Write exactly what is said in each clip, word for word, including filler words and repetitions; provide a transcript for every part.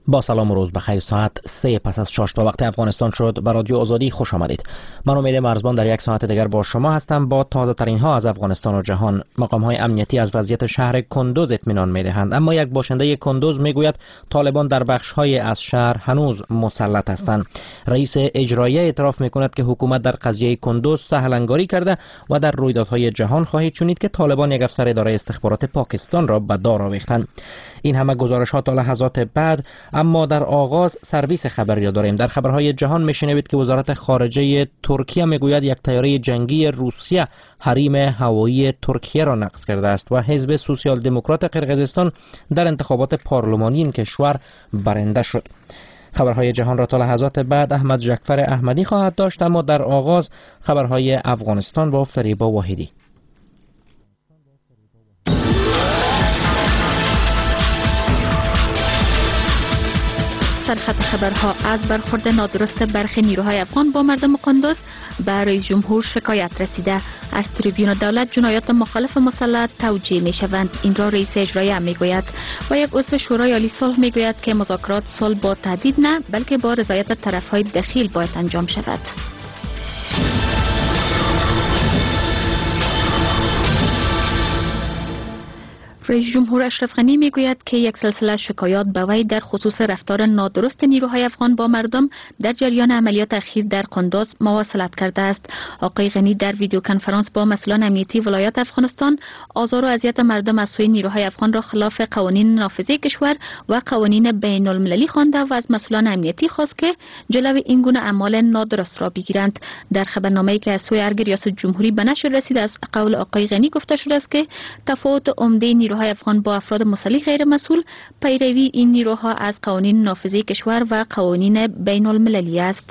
با سلام و روز بخیر. ساعت سه پس از شش به وقت افغانستان شد. به رادیو آزادی خوش آمدید. من امید مرزبان در یک ساعت دیگر با شما هستم با تازه ترین ها از افغانستان و جهان. مقام های امنیتی از وضعیت شهر کندوز اطمینان می دهند، اما یک باشنده کندوز می گوید طالبان در بخش های از شهر هنوز مسلط هستند. رئیس اجرایی اعتراف می کند که حکومت در قضیه کندوز سهلنگاری کرده و در رویدادهای جهان خواهید شنید که طالبان یک افسر اداره استخبارات پاکستان را به دار آویختند. این همه گزارش ها تا لحظات بعد، اما در آغاز سرویس خبری را داریم. در خبرهای جهان میشنوید که وزارت خارجه ترکیه میگوید یک طیاره جنگی روسیه حریم هوایی ترکیه را نقض کرده است و حزب سوسیال دموکرات قرقیزستان در انتخابات پارلمانی این کشور برنده شد. خبرهای جهان را تا لحظات بعد احمد جعفر احمدی خواهد داشت، اما در آغاز خبرهای افغانستان با فریبا واحدی. سرخط خبرها: از برخورد نادرست برخی نیروهای افغان با مردم کندوز به رئیس جمهور شکایت رسیده. از تریبیون دولت جنایات مخالف مسلح توجیه می شوند. این را رئیس اجرایی می گوید و یک عضو شورای عالی صلح می گوید که مذاکرات صلح با تهدید نه بلکه با رضایت طرفهای دخیل باید انجام شود. رئیس جمهور اشرف غنی میگوید که یک سلسله شکایات به وی در خصوص رفتار نادرست نیروهای افغان با مردم در جریان عملیات اخیر در کندوز مواصلت کرده است. آقای غنی در ویدیو کنفرانس با مسئولان امنیتی ولایت افغانستان آزار و اذیت مردم از سوی نیروهای افغان را خلاف قوانین نافذه کشور و قوانین بین المللی خوانده و از مسئولان امنیتی خواست که جلوی این گونه اعمال نادرست را بگیرند. در خبرنامه‌ای که از سوی ارگ ریاست جمهوری به نشر رسید از قول آقای غنی گفته شده است که تفاوت عمده نیروهای افغان با افراد مسلح غیر مسئول پیروی این نیروها از قوانین نافذه کشور و قوانین بین المللی است.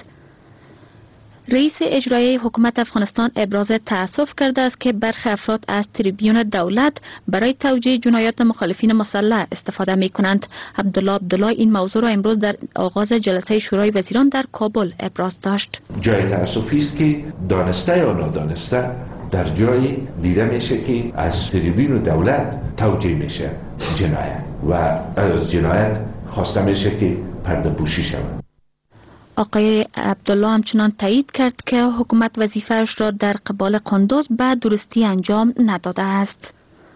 رئیس اجرایی حکومت افغانستان ابراز تأسف کرده است که برخی افراد از تریبیون دولت برای توجیه جنایات مخالفین مسلح استفاده می کنند. عبدالله عبدالله این موضوع را امروز در آغاز جلسه شورای وزیران در کابل ابراز داشت. جای تأسفی است که دانسته یا نادانسته در جای دیده میشه که از تریبیون دولت توجیه میشه جنایت و از جنایت خواسته میشه که پرده پوشی شود. آقای عبدالله همچنان تایید کرد که حکومت وظیفه‌اش را در قبال کندوز به درستی انجام نداده است.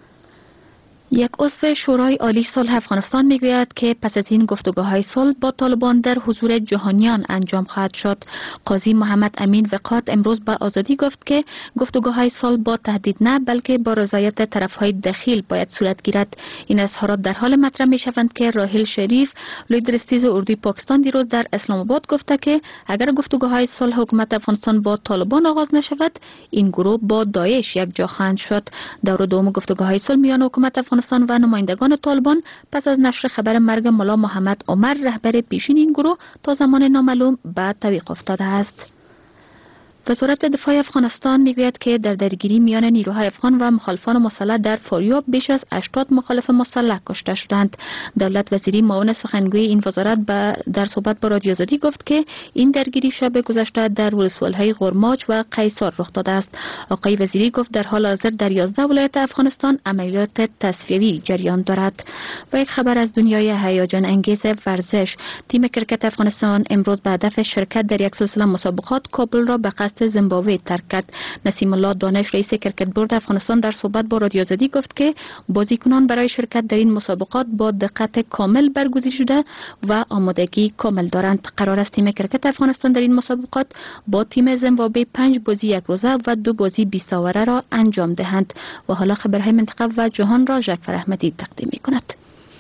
یک عضو شورای عالی صلح افغانستان میگوید که پس از این گفتگوهای صلح با طالبان در حضور جهانیان انجام خواهد شد. قاضی محمد امین وقات امروز به آزادی گفت که گفتگوهای صلح با تهدید نه بلکه با رضایت طرفهای دخیل باید صورت گیرد. این اظهارات در حال مطرح می شوند که راحیل شریف لیدرستیز اردوی پاکستان دیروز در اسلام آباد گفته که اگر گفتگوهای صلح حکومت افغانستان با طالبان آغاز نشود این گروه با داعش یک جا خواهند شد. دور دوم گفتگوهای صلح میان حکومت افغانستان و نمایندگان طالبان پس از نشر خبر مرگ ملا محمد عمر رهبر پیشین این گروه تا زمان نامعلوم به تعویق افتاده است. وزارت دفاع افغانستان میگوید که در درگیری میان نیروهای افغان و مخالفان مسلح در فاریاب بیش از هشتاد مخالف مسلح کشته شدند. دولت وزیری معاون سخنگوی این وزارت در صحبت با رادیو آزادی گفت که این درگیری شب گذشته در ولسوالی‌های غرماج و قیصار رخ داده است. آقای وزیری گفت در حال حاضر در یازده ولایت افغانستان عملیات تصفیوی جریان دارد. و یک خبر از دنیای هیجان انگیز ورزش: تیم کرکت افغانستان امروز به هدف شرکت در یک سلسله مسابقات کابل را به قصد زیمبابوه ترک کرد. نسیم الله دانش رئیس کرکت بورد افغانستان در صحبت با رادیو آزادی گفت که بازیکنان برای شرکت در این مسابقات با دقت کامل برگزیده شده و آمادگی کامل دارند. قرار است تیم کرکت افغانستان در این مسابقات با تیم زیمبابوه پنج بازی یک روزه و دو بازی بیست اووره را انجام دهند. و حالا خبرهای منطقه و جهان را جعفر احمدی تقدیم می‌کند.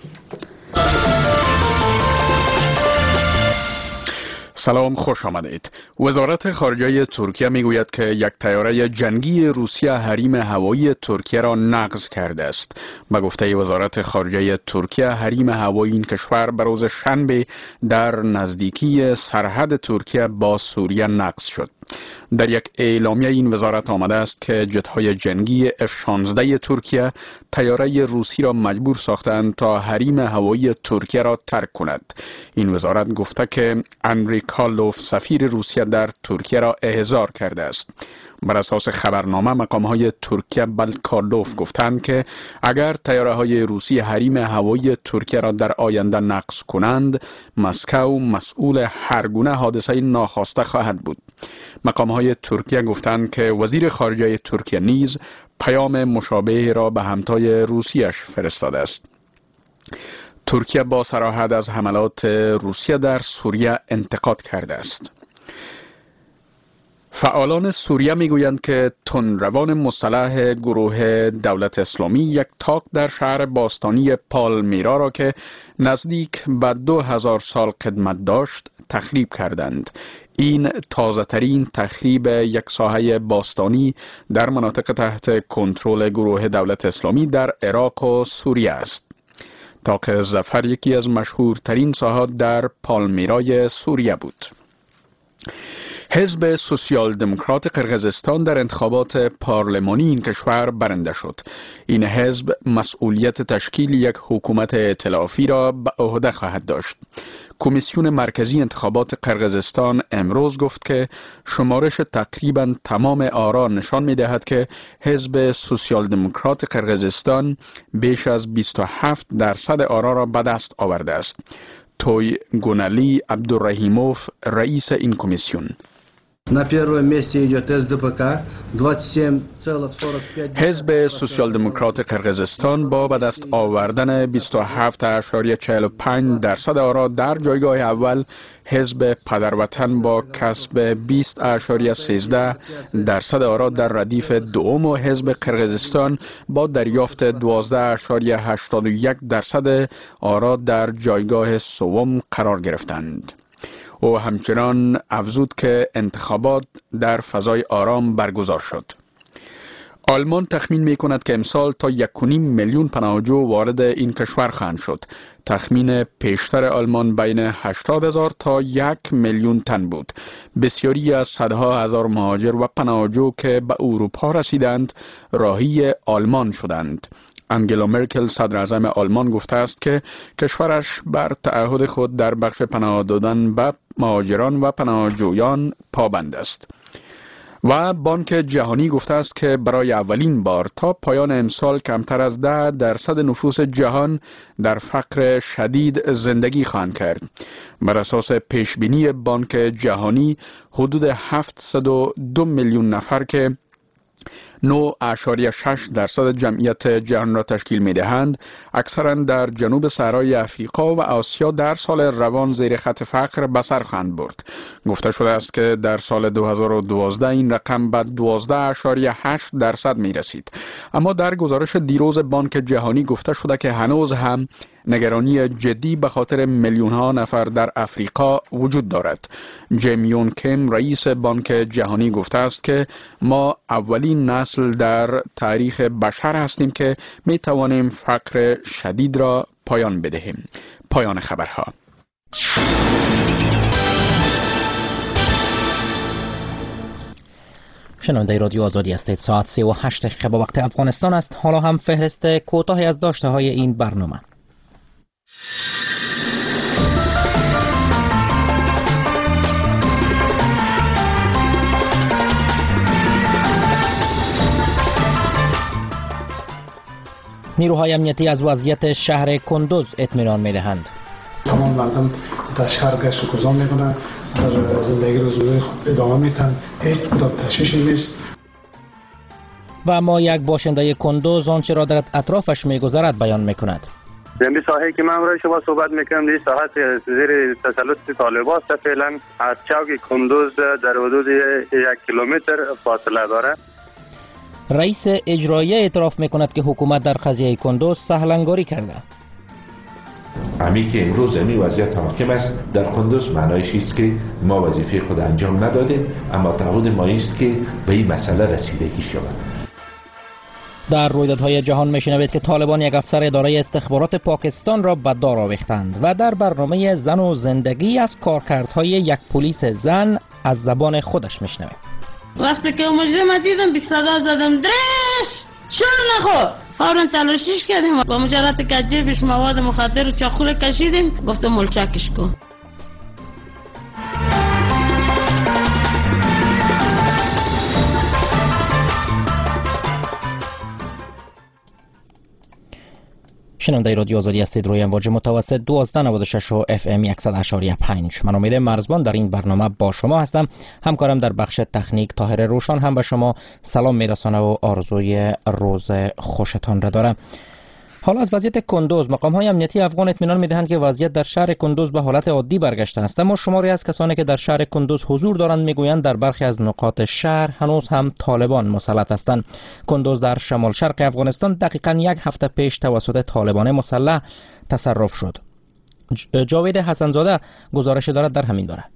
سلام، خوش آمدید. وزارت خارجه ترکیه میگوید که یک طیاره جنگی روسیه حریم هوایی ترکیه را نقض کرده است. به گفته وزارت خارجه ترکیه، حریم هوایی این کشور به روز شنبه در نزدیکی سرحد ترکیه با سوریه نقض شد. در یک اعلامیه این وزارت آمده است که جت‌های جنگی اف شانزده ترکیه طیاره روسی را مجبور ساختند تا حریم هوایی ترکیه را ترک کند. این وزارت گفته که اندری کارلوف سفیر روسیه در ترکیه را احضار کرده است. بر اساس خبرنامه مقام‌های ترکیه بالکاردوف گفتند که اگر طیاره‌های روسی حریم هوایی ترکیه را در آینده نقص کنند، مسکو مسئول هر گونه حادثه ناخواسته خواهد بود. مقام‌های ترکیه گفتند که وزیر خارجه ترکیه نیز پیام مشابه را به همتای روسیش فرستاده است. ترکیه با صراحت از حملات روسیه در سوریه انتقاد کرده است. فعالان سوریه میگویند که تندروان مسلح گروه دولت اسلامی یک تاق در شهر باستانی پالمیرا را که نزدیک به دو هزار سال قدمت داشت تخریب کردند. این تازه ترین تخریب یک ساحه باستانی در مناطق تحت کنترل گروه دولت اسلامی در عراق و سوریه است. تاق ظفر یکی از مشهورترین ساحات در پالمیرای سوریه بود. حزب سوسیال دموکرات قرقیزستان در انتخابات پارلمانی این کشور برنده شد. این حزب مسئولیت تشکیل یک حکومت ائتلافی را به عهده خواهد داشت. کمیسیون مرکزی انتخابات قرقیزستان امروز گفت که شمارش تقریبا تمام آرا نشان می دهد که حزب سوسیال دموکرات قرقیزستان بیش از بیست و هفت درصد آرا را به دست آورده است. توی گونالی عبدالرحیموف رئیس این کمیسیون: حزب سوسیال دموکرات قرقیزستان با به دست آوردن بیست و هفت اشاریه چهل و پنج درصد آرا در جایگاه اول، حزب پدروطن با کسب بیست اشاریه سیزده درصد آرا در ردیف دوم و حزب قرقیزستان با دریافت دوازده اشاریه هشتاد و یک درصد آرا در جایگاه سوم قرار گرفتند. او همچنان افزود که انتخابات در فضای آرام برگزار شد. آلمان تخمین می کند که امسال تا یک و نیم میلیون پناهجو وارد این کشور خواهند شد. تخمین پیشتر آلمان بین هشتاد هزار تا یک میلیون تن بود. بسیاری از صدها هزار مهاجر و پناهجو که به اروپا رسیدند راهی آلمان شدند. انگلا مرکل صدر اعظم آلمان گفته است که کشورش بر تعهد خود در بخش پناه دادن به مهاجران و پناهجویان پابند است. و بانک جهانی گفته است که برای اولین بار تا پایان امسال کمتر از ده درصد نفوس جهان در فقر شدید زندگی خواهند کرد. بر اساس پیشبینی بانک جهانی حدود هفتصد و دو میلیون نفر که نه اشاریه شش درصد جمعیت جهان را تشکیل می دهند، اکثرا در جنوب صحرای افریقا و آسیا در سال روان زیر خط فقر به سر خواهند برد. گفته شده است که در سال دو هزار و دوازده این رقم به دوازده اشاریه هشت درصد می رسید. اما در گزارش دیروز بانک جهانی گفته شده که هنوز هم نگرانی جدی به خاطر میلیون ها نفر در افریقا وجود دارد. جیم یون کیم رئیس بانک جهانی گفته است که ما اولین نسل در تاریخ بشر هستیم که می توانیم فقر شدید را پایان بدهیم. پایان خبرها. شنونده رادیو آزادی هستید. ساعت سه و هشت دقیقه با وقت افغانستان است. حالا هم فهرست کوتاهی از داشته های این برنامه. نیروهای امنیتی از وضعیت شهر کندوز اطمینان می‌دهند. تمام مردم در شهر گشت و گذار می‌کنند، در زندگی روزمره خود ادامه می‌دهند، هیچ کدام تشویشی نیست. و اما یک باشنده کندوز آنچه را در اطرافش می‌گذرد بیان می‌کند. در این ساحه که من برای شما صحبت می‌کنم، این ساحه زیر تسلط طالبان است. فعلا از چوک کندوز در حدود یک کیلومتر فاصله دارد. رئیس اجرایی اعتراف میکند که حکومت در قضیه کندوز سهلنگاری کرده. امی که امروز امی وضعیت حاکم است در کندوز معنایش است که ما وظیفه خود انجام ندادیم، اما تعهد ما است که به این مسئله رسیدگی شود. در رویدادهای جهان میشنوید که طالبان یک افسر اداره استخبارات پاکستان را به دار آویختند و در برنامه زن و زندگی از کارکردهای یک پلیس زن از زبان خودش میشنوید. وقتی که مجرم دیدم بی صدا زدم درش چون نخور، فوراً تلاشیش کردیم، با مجرد که جیبش مواد مخدر و چاقو کشیدیم، گفتم ملچکش کن. شنونده رادیو آزادی هستید روی امواج متوسط دوازده نود و شش و اف ام صد و پنج. من امید مرزبان در این برنامه با شما هستم. همکارم در بخش تکنیک طاهر روشان هم به شما سلام میرسانه و آرزوی روز خوشتان را دارم. حالا از وضعیت کندوز، مقام‌های امنیتی افغان اطمینان می‌دهند که وضعیت در شهر کندوز به حالت عادی برگشته است، اما شماری از کسانی که در شهر کندوز حضور دارند میگویند در برخی از نقاط شهر هنوز هم طالبان مسلط هستند. کندوز در شمال شرق افغانستان دقیقاً یک هفته پیش توسط طالبان مسلح تصرف شد. جاوید حسنزاده گزارش دارد در همین باره.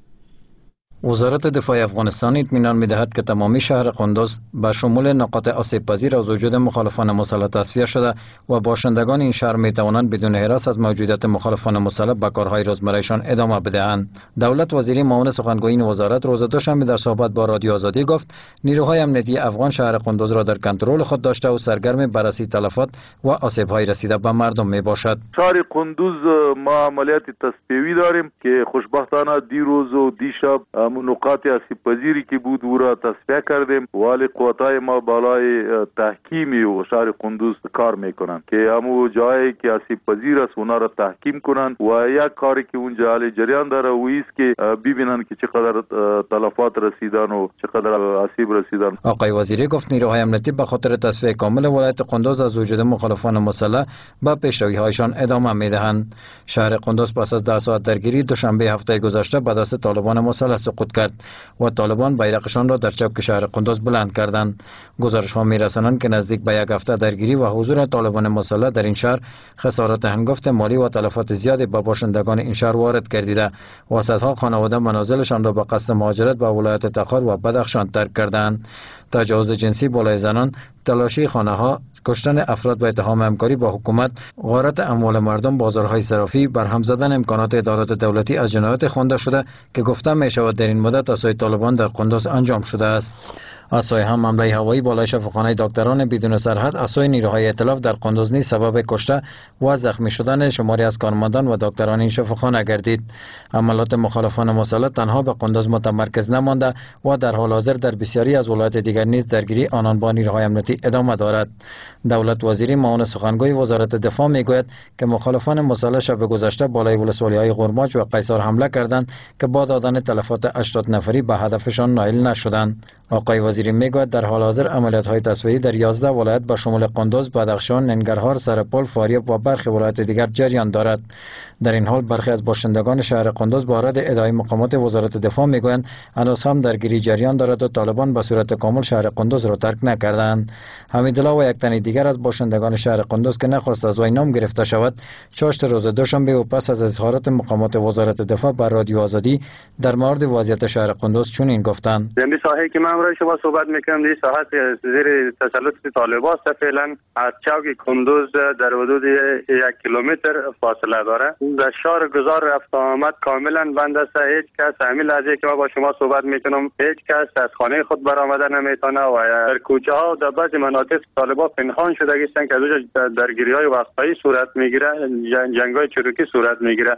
وزارت دفاع افغانستان اطمینان می‌دهد که تمامی شهر قندوز به شمول نقاط آسیب پذیر از وجود مخالفان مسلح تصفیه شده و باشندگان این شهر می‌توانند بدون هراس از موجودیت مخالفان مسلح به کارهای روزمرهشان ادامه بدهند. دولت وزیر معاون سخنگوی وزارت روز دوشنبه در صحبت با رادیو آزادی گفت نیروهای امنیتی افغان شهر قندوز را در کنترل خود داشته و سرگرم بررسی تلفات و آسیب‌های رسیده به مردم میباشد. شهر قندوز ما عملیات تصفیه‌ای داریم که خوشبختانه دیروز و دیشب نقاط آسیب پذیری که بود او را تصفیه کردیم. ولی قوتای ما بالای تحکیمی و شهر قندوز کار میکنند که همو جایی که آسیب پذیر است اونا را تحکیم کنند و یک کاری که اونجا حال جریان داره و است که ببینن که چقدر تلفات رسیدن و چقدر آسیب رسیدن. آقای وزیری گفت نیروهای امنیتی به خاطر تصفیه کامل ولایت قندوز از وجود مخالفان مسلح به پیشروی‌هایشان ادامه میدهند. شهر قندوز پس از ده ساعت درگیری دوشنبه هفته گذشته به دست طالبان مسلح سقوط کرد و طالبان بیرقشان را در چوک شهر قندوز بلند کردند. گزارش ها میرسانند که نزدیک به یک هفته درگیری و حضور طالبان مسلح در این شهر خسارات هنگفت مالی و تلفات زیادی به باشندگان این شهر وارد گردیده و صدها خانواده منازلشان را به قصد مهاجرت به ولایت تخار و بدخشان ترک کردند. تجاوز جنسی بالای زنان، تلاشی خانه ها، کشتن افراد به اتهام همکاری با حکومت، غارت اموال مردم، بازارهای صرافی، برهم زدن امکانات ادارات دولتی از جنایات خوانده شده که گفته می شود در این مدت از سوی طالبان در قندوز انجام شده است. از سوی هم حمله هوایی بالای شفاخانه دکتران بدون سرحد از سوی نیروهای ائتلاف در قندوز نیز سبب کشته و زخمی شدن شماری از کارمندان و دکتران این شفاخانه گردید. حملات مخالفان مسلح تنها به قندوز متمرکز نمانده و در حال حاضر در بسیاری از ولایات دیگر نیز درگیری آنان با نیروهای امنیتی ادامه دارد. دولت وزیر معاون سخنگوی وزارت دفاع میگوید که مخالفان مسلح شب گذشته بالای ولسوالی‌های قرماج و قیصر حمله کردند که با دادن تلفات هشتاد نفری به هدفشان نائل نشدند. آقای وزیر میگوید در حال حاضر عملیات‌های تصفیه‌ای در یازده ولایت به شمول قندوز، بدخشان، ننگرهار، سرپل، فاریاب و برخی ولایات دیگر جریان دارد. در این حال برخی از باشندگان شهر قندوز با رد ادعای مقامات وزارت دفاع میگویند هنوز هم درگیری جریان دارد و طالبان به صورت کامل شهر قندوز را ترک نکردند. حمیدالله و یک تن دیگر از باشندگان شهر قندوز که نخواست از وی نام گرفته شود، چاشت روز دوشنبه و پس از اظهارات مقامات وزارت دفاع بر رادیو آزادی در مورد وضعیت شهر قندوز چنین گفتند: در ساحه که من برای شما صحبت میکنم در ساحت زیر تسلط طالبان است. فعلا از چوک کندوز در حدود یک کیلومتر فاصله داره. در شهر گذار رفت آمد کاملا بند است. هیچ کس همین لحظه که ما با شما صحبت میکنم هیچ کس از خانه خود برآمده نمیتونه و در کوچه ها و در بعضی مناطق طالبان پنهان شده هستند که از درگیری های وقتایی صورت میگیره، جنگ های چروکی صورت میگیره.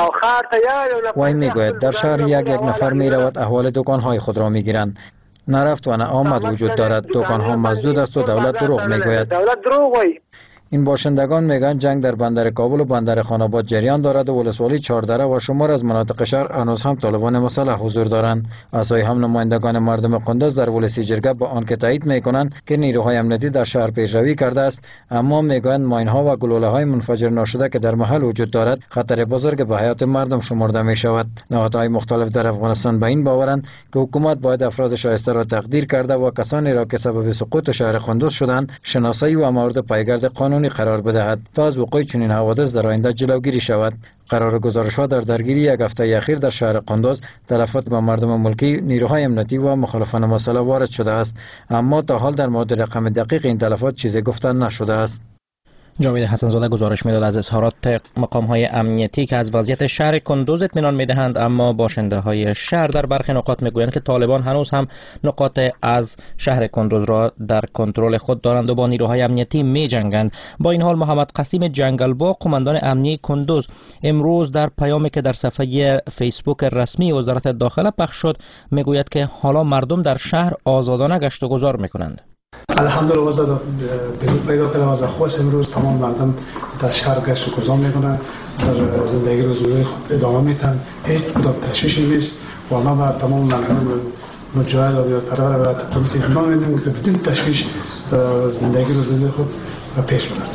وی میگوید در شهر یک یک نفر میرود احوال دکان های خود را میگیرند. نرفت و نه آمد وجود دارد. دکان ها مسدود است و دولت دروغ میگوید. دولت دروغ وای. این باشندگان میگن جنگ در بندر کابل و بندر خاناباد جریان دارد و ولسوالی چهاردره و شمار از مناطق شهر هنوز هم طالبان مسلح حضور دارند. از سوی هم نمایندگان مردم قندوز در ولسی جرگه با آنکه تایید میکنند که نیروهای امنیتی در شهر پیشروی کرده است، اما میگویند ماینها و گلوله های منفجر ناشده که در محل وجود دارد خطر بزرگ به حیات مردم شمرده می شود. نهادهای مختلف در افغانستان به این باورند که حکومت باید افراد شایسته را تقدیر کرده و کسانی را که سبب سقوط شهر قندوز شدند شناسایی و مورد پایگرد قانونی قرار بدهد تا از وقوع چنین حوادث در آینده جلوگیری شود. قرار گزارش‌ها در درگیری یک هفته اخیر در شهر قندوز تلفات به مردم ملکی، نیروهای امنیتی و مخالفان مسلح وارد شده است، اما تا حال در مورد رقم دقیق این تلفات چیزی گفته نشده است. جاوید حسنزاده گزارش میداد از اظهارات مقام‌های امنیتی که از وضعیت شهر کندوز اطمینان میدهند، اما باشنده‌های شهر در برخی نقاط میگویند که طالبان هنوز هم نقاط از شهر کندوز را در کنترل خود دارند و با نیروهای امنیتی میجنگند. با این حال محمد قاسم جنگلباغ قماندان امنی کندوز امروز در پیامی که در صفحه فیسبوک رسمی وزارت داخله پخش شد میگوید که حالا مردم در شهر آزادانه گشت و گذار میکنند. الحمدلله وضع بهبود پیدا کرده و از خواست امروز تمام مردم در شهر گشت و گذار میکنن، در زندگی روزمره خود ادامه میتن، هیچ کدام تشویشی نیست و ما بر تمام مردم مجاهد و بیادپرور ولایت قدس اطمینان میدیم که بدون تشویش زندگی روزمره خود پیش برد.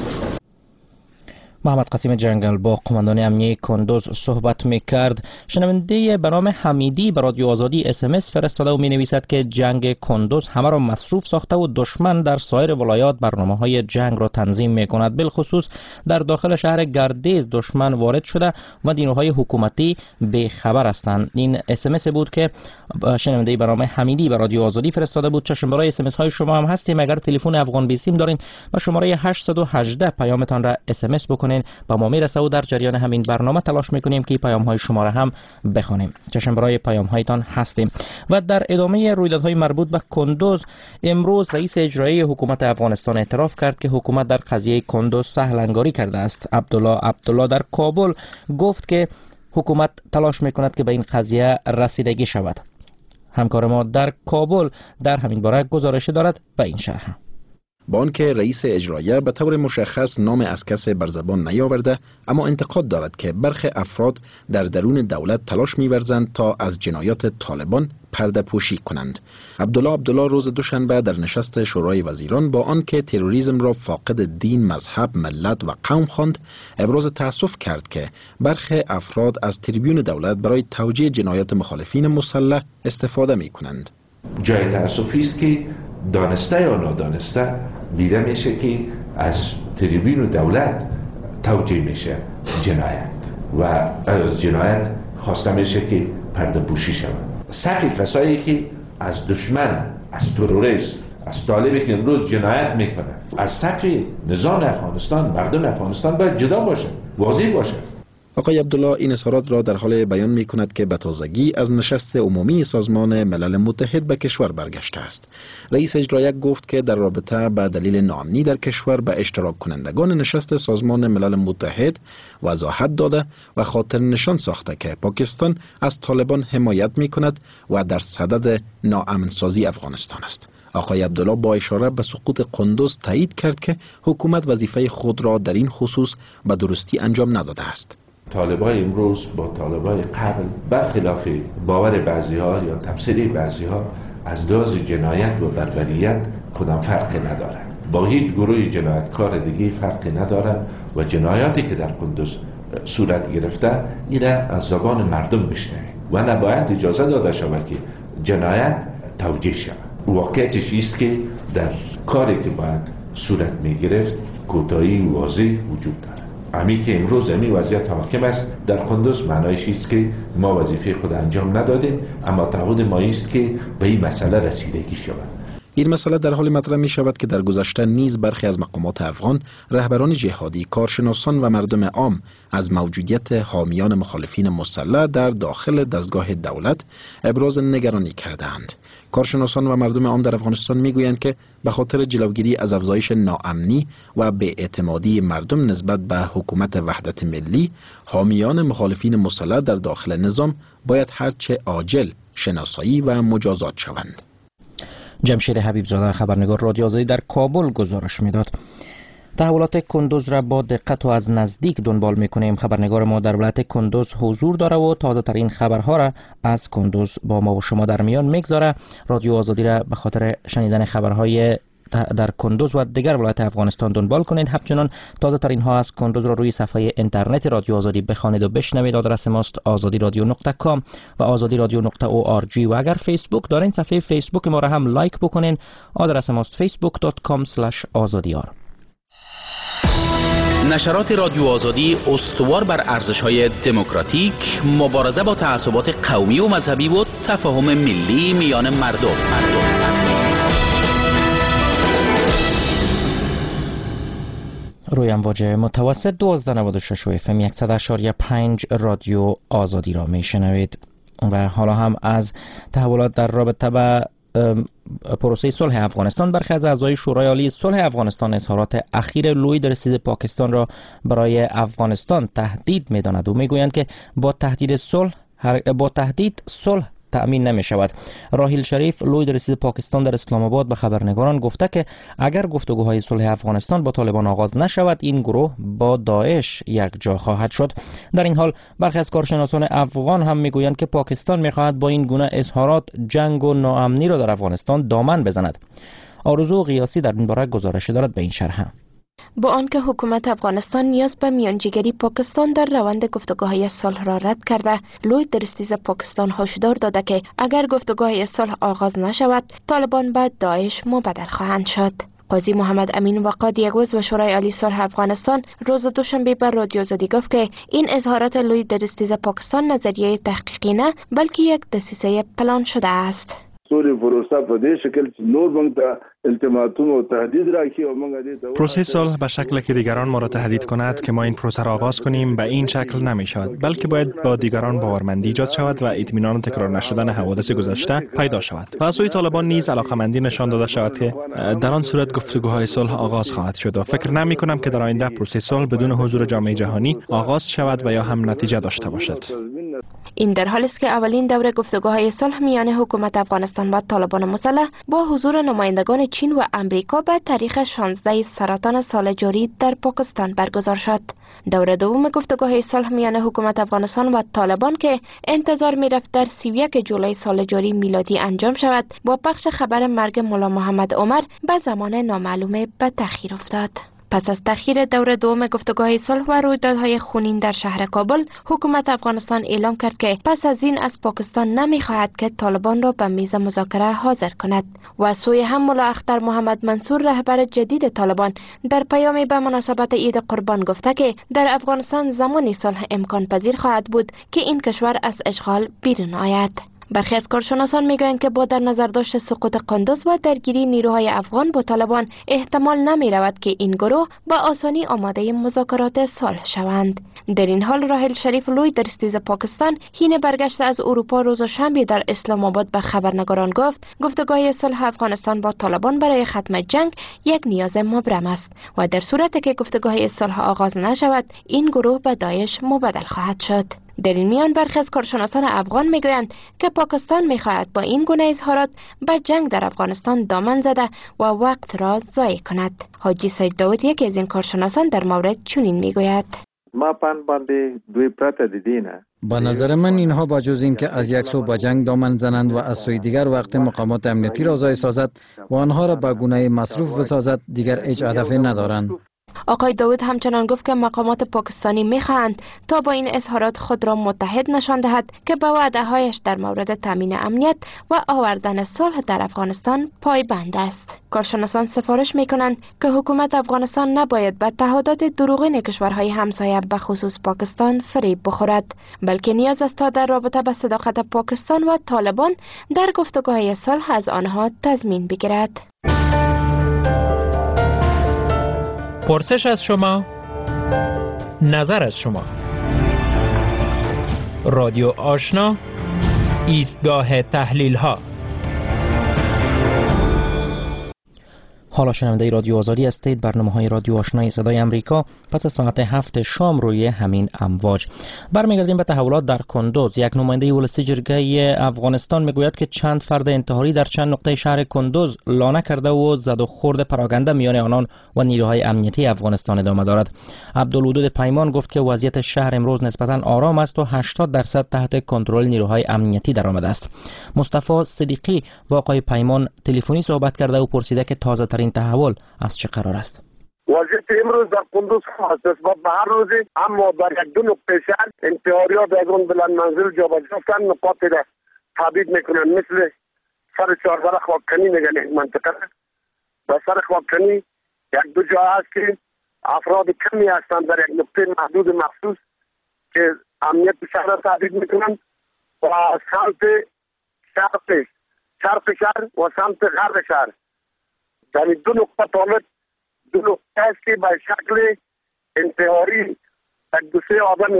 محمد قاسم جنگل با قماندان امنیه کندوز صحبت میکرد. شنونده به نام حمیدی به رادیو آزادی اس ام اس فرستاده و می نویسد که جنگ کندوز همه را مصروف ساخته و دشمن در سایر ولایات برنامه های جنگ را تنظیم میکند. بالخصوص در داخل شهر گردیز دشمن وارد شده و نیروهای حکومتی به خبر هستند. این اس ام اس بود که شنونده به نام حمیدی به رادیو آزادی فرستاده بود. چشم برای اس ام اس های شما هم هستیم. اگر تلفن افغان بیسیم دارین و شماره هشت یک هشت پیامتان را اس ام اس بکنید با ما میرسه و در جریان همین برنامه تلاش میکنیم که پیام های شما را هم بخونیم. چشم برای پیام هایتان هستیم. و در ادامه رویدادهای مربوط به کندوز، امروز رئیس اجرایی حکومت افغانستان اعتراف کرد که حکومت در قضیه کندوز سهلنگاری کرده است. عبدالله عبدالله در کابل گفت که حکومت تلاش میکند که به این قضیه رسیدگی شود. همکار ما در کابل در همین باره گزارش دارد به این شرح. با آنکه رئیس اجرایه به طور مشخص نام از کسی بر زبان نیاورده، اما انتقاد دارد که برخی افراد در درون دولت تلاش می‌ورزند تا از جنایات طالبان پرده پوشی کنند. عبدالله عبدالله روز دوشنبه در نشست شورای وزیران با آنکه تروریسم را فاقد دین، مذهب، ملت و قوم خواند، ابراز تأسف کرد که برخی افراد از تریبیون دولت برای توجیه جنایات مخالفین مسلح استفاده می‌کنند. جای تأسفی است که دانسته یا نادانسته دیده میشه که از تریبون دولت توجیه میشه جنایت و از جنایت خواسته میشه که پرده پوشی شود. صفی کسایی که از دشمن، از تروریست، از طالبی که امروز جنایت میکنه از صف نظام افغانستان، مردم افغانستان باید جدا باشه، واضح باشه. آقای عبدالله این اظهارات را در حال بیان می کند که به تازگی از نشست عمومی سازمان ملل متحد به کشور برگشته است. رئیس اجرایی گفت که در رابطه با دلیل ناامنی در کشور به اشتراک کنندگان نشست سازمان ملل متحد وضاحت داده و خاطر نشان ساخته که پاکستان از طالبان حمایت می کند و در صدد ناامنسازی افغانستان است. آقای عبدالله با اشاره به سقوط قندوز تایید کرد که حکومت وظیفه خود را در این خصوص به درستی انجام نداده است. طالبای امروز با طالبای قبل برخلاف باور بعضی ها یا تفسیر بعضی ها از لحاظ جنایت و بربریت کدام فرقی ندارن. با هیچ گروه جنایتکار دیگه فرقی ندارن و جنایاتی که در قندوز صورت گرفته اینا از زبان مردم بشنویم و نباید اجازه داده شود که جنایت توجیه شود. واقعیتش است که در کاری که باید صورت می گرفت کوتاهی واضح وجود دارد. امی که امروز امی وضعیت حاکم است در قندوز معنایش است که ما وظیفه خود انجام ندادیم، اما تعهد ما است که به این مسئله رسیدگی شود. این مسئله در حال مطرح می شود که در گذشته نیز برخی از مقامات افغان، رهبران جهادی، کارشناسان و مردم عام از موجودیت حامیان مخالفین مسلح در داخل دستگاه دولت ابراز نگرانی کردند. کارشناسان و مردم عام در افغانستان میگویند که به خاطر جلوگیری از افزایش ناامنی و بی‌اعتمادی مردم نسبت به حکومت وحدت ملی، حامیان مخالفین مسلح در داخل نظام باید هرچه عاجل شناسایی و مجازات شوند. جمشید حبیبزاده خبرنگار رادیو آزادی در کابل گزارش میداد. تحولات کندوز را با دقت و از نزدیک دنبال میکنیم. خبرنگار ما در ولایت کندوز حضور داره و تازه ترین خبرها را از کندوز با ما و شما در میان میگذاره. رادیو آزادی را به خاطر شنیدن خبرهای در کندوز و دیگر ولایت افغانستان دنبال کنید. همچنان تازه ترین ها از کندوز را روی صفحه اینترنت رادیو آزادی بخوانید و بشنوید. آدرس ماست آزادی رادیو نقطه کام و آزادی رادیو نقطه او آر جی و اگر فیسبوک دارین صفحه فیسبوک ما را هم لایک بکنین. آدرس ماست فیسبوک دات کام اسلش آزادیار. نشرات رادیو آزادی استوار بر ارزش‌های دموکراتیک، مبارزه با تعصبات قومی و مذهبی و تفاهم ملی میان مردم. مردم. روی امواج متوسط دوازده نود و شش و اف ام صد و شش و پنج رادیو آزادی را میشنوید. و حالا هم از تحولات در رابطه با پروسه صلح افغانستان. برخی از اعضای شورای عالی صلح افغانستان اظهارات اخیر لوید رسید پاکستان را برای افغانستان تهدید می‌داند و میگویند که با تهدید صلح با تهدید صلح تأمین نمی شود. راحیل شریف لوی رئیس پاکستان در اسلام آباد به خبرنگاران گفته که اگر گفتگوهای صلح افغانستان با طالبان آغاز نشود این گروه با داعش یک جا خواهد شد. در این حال برخی از کارشناسان افغان هم میگویند که پاکستان میخواهد با این گونه اظهارات جنگ و ناامنی را در افغانستان دامن بزند. آرزو قیاسی در این باره گزارش دارد به این شرح. با آنکه حکومت افغانستان نیاز به میانجیگری پاکستان در روند گفتگوهای صلح را رد کرده، لوی درستیز پاکستان هشدار داده که اگر گفتگوهای صلح آغاز نشود طالبان به داعش مبدل خواهند شد. قاضی محمد امین وقاد یک عضو شورای عالی صلح افغانستان روز دوشنبه به رادیو آزادی گفت که این اظهارات لوی درستیز پاکستان نظریه تحقیقی نه بلکه یک دسیسه پلان شده است. سوری پروسه په دې شکل چې نور موږ ته التیماتوم او تهدید راکړي او موږ دې پروسه صلح به شکلی که دیگران ما را تهدید کند که ما این پروسه را آغاز کنیم به این شکل نمی شود، بلکه باید با دیگران باورمندی ایجاد شود و اطمینان و تکرار نشدن حوادث گذشته پیدا شود و از سوی طالبان نیز علاقمندی نشان داده شود که در آن صورت گفتگوهای صلح آغاز خواهد شد و فکر نمی کنم که در آینده پروسه صلح بدون حضور جامعه جهانی آغاز شود و یا هم نتیجه داشته باشد. این در حالی است که اولین دوره گفتگوهای صلح میان حکومت افغانستان و طالبان مسلح با حضور نمایندگان چین و امریکا به تاریخ شانزده سرطان سال جاری در پاکستان برگزار شد. دوره دوم گفتگوهای صلح میان حکومت افغانستان و طالبان که انتظار می‌رفت در سی و یک جولای سال جاری میلادی انجام شود، با پخش خبر مرگ مولا محمد عمر به زمان نامعلوم به تأخیر افتاد. پس از تأخیر دور دوم گفتگوهای صلح و رویدادهای خونین در شهر کابل، حکومت افغانستان اعلام کرد که پس از این از پاکستان نمی‌خواهد که طالبان را به میز مذاکره حاضر کند. و سوی هم ملا اختر محمد منصور رهبر جدید طالبان در پیامی به مناسبت عید قربان گفته که در افغانستان زمانی صلح امکان پذیر خواهد بود که این کشور از اشغال بیرون آید. برخی از کارشناسان میگویند که با در نظر داشت سقوط قندوز و درگیری نیروهای افغان با طالبان احتمال نمی رود که این گروه با آسانی آماده مذاکرات صلح شوند. در این حال راحیل شریف لوی درستیز پاکستان حین برگشت از اروپا روز شنبه در اسلام آباد به خبرنگاران گفت گفتگوهای صلح افغانستان با طالبان برای ختم جنگ یک نیاز مبرم است و در صورتی که گفتگوهای صلح آغاز نشود این گروه به داعش مبدل خواهد شد. در این میان برخی از کارشناسان افغان میگویند که پاکستان میخواهد با این گونه اظهارات به جنگ در افغانستان دامن زده و وقت را ضایع کند. حاجی سید داود یکی از این کارشناسان در مورد چنین میگوید: ما پن باندې دوی پرته دیدینه. با نظر من اینها با جز این که از یک سو به جنگ دامن زنند و از سوی دیگر وقت مقامات امنیتی را ضایع سازد و آنها را به گونه مصروف بسازد دیگر هیچ هدفی ندارند. آقای داود همچنان گفت که مقامات پاکستانی میخواهند تا با این اظهارات خود را متحد نشان دهد که به وعده هایش در مورد تامین امنیت و آوردن صلح در افغانستان پایبند است. کارشناسان سفارش میکنند که حکومت افغانستان نباید به تعهدات دروغین کشورهای همسایه به خصوص پاکستان فریب بخورد، بلکه نیاز است تا در رابطه به صداقت پاکستان و طالبان در گفتگوهای صلح از آنها تضمین بگیرد. پرسش از شما، نظر از شما. رادیو آشنا، ایستگاه تحلیل ها. حالا شنونده رادیو آزادی هستید. برنامه‌های رادیو آشنای صدای امریکا پس از ساعت هفت شام روی همین امواج. برمیگردیم به تحولات در کندوز. یک نماینده ولسی جرگه افغانستان میگوید که چند فرد انتحاری در چند نقطه شهر کندوز لانه کرده و زد و خورد پراکنده میان آنان و نیروهای امنیتی افغانستان ادامه دارد. عبدالودود پیمان گفت که وضعیت شهر امروز نسبتاً آرام است و هشتاد درصد تحت کنترل نیروهای امنیتی درآمده است. مصطفی صدیقی با آقای پیمان تلفنی صحبت کرده و پرسیده که تازه این تحول از چه قرار است؟ وضعیت امروز در کندوز خاص نسبت به هر روزی، اما در یک دو نقطه شهر انتحاریات از اون بلند منزل جابجا کردن، نقاطی را تهدید میکنن، مثل سر چهارزده خواکنی میگن این منطقه. در سر خواکنی یک دو جا هست که افراد کمی هستند در یک نقطه محدود مخصوص که امنیت شهر را تهدید میکنن و سمت شرق شرق شهر و سمت غرب شهر در دو نقطه طالب دو نقطه است که به شکل انتحاری یک دو سه آدم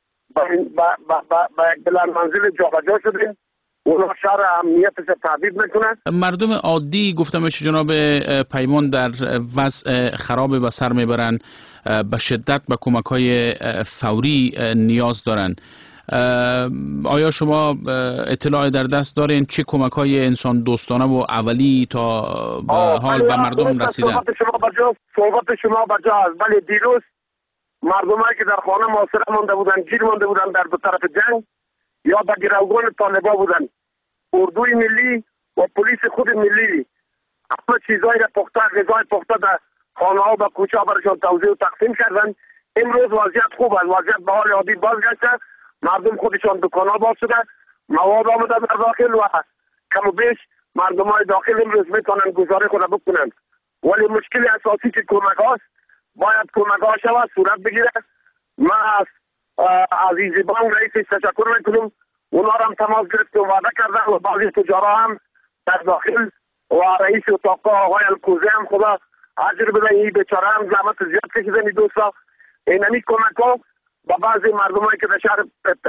به یک بلند منزل جابجا شدیم. اونا شهر امنیتش تهدید میکنن. مردم عادی گفتم چه جناب پیمان در وضع خراب و سر میبرن، به شدت به کمک های فوری نیاز دارن. آیا شما اطلاع در دست دارین چه کمک های انسان دوستانه و اولی تا به حال به مردم رسیدن؟ صحبت شما بجا صحبت شما بجا است. بله دیروز مردمایی که در خانه محاصره مانده بودن، گیر مانده بودن در دو طرف جنگ یا به گروگان طالبان بودن، اردوی ملی و پلیس خود ملی همه چیزایی را پخته، غذای پخته در خانه ها و کوچه ها برشان توزیع و تقسیم کردن. امروز وضعیت خوب است، وضعیت به حال عادی بازگشته، مردم خودشان دکان ها باز شده، مواد آمده در داخل و کم و بیش مردم های داخل امروز میتونن گزاره خود بکنند. ولی مشکل اساسی که کمک هاست باید کمک ها شود صورت بگیره. من از عزیزی بانک رئیسش تشکر میکنم، اونا را هم تماس گرفت و وعده کردن و بعضی تجارا هم در داخل و رئیس اتاق آقای الکوزی هم خدا اجر بده، این بیچاره هم زحمت زیاد کشیدن این دوستا. اینمی کمک ها با بعضی مردمایی که در شهر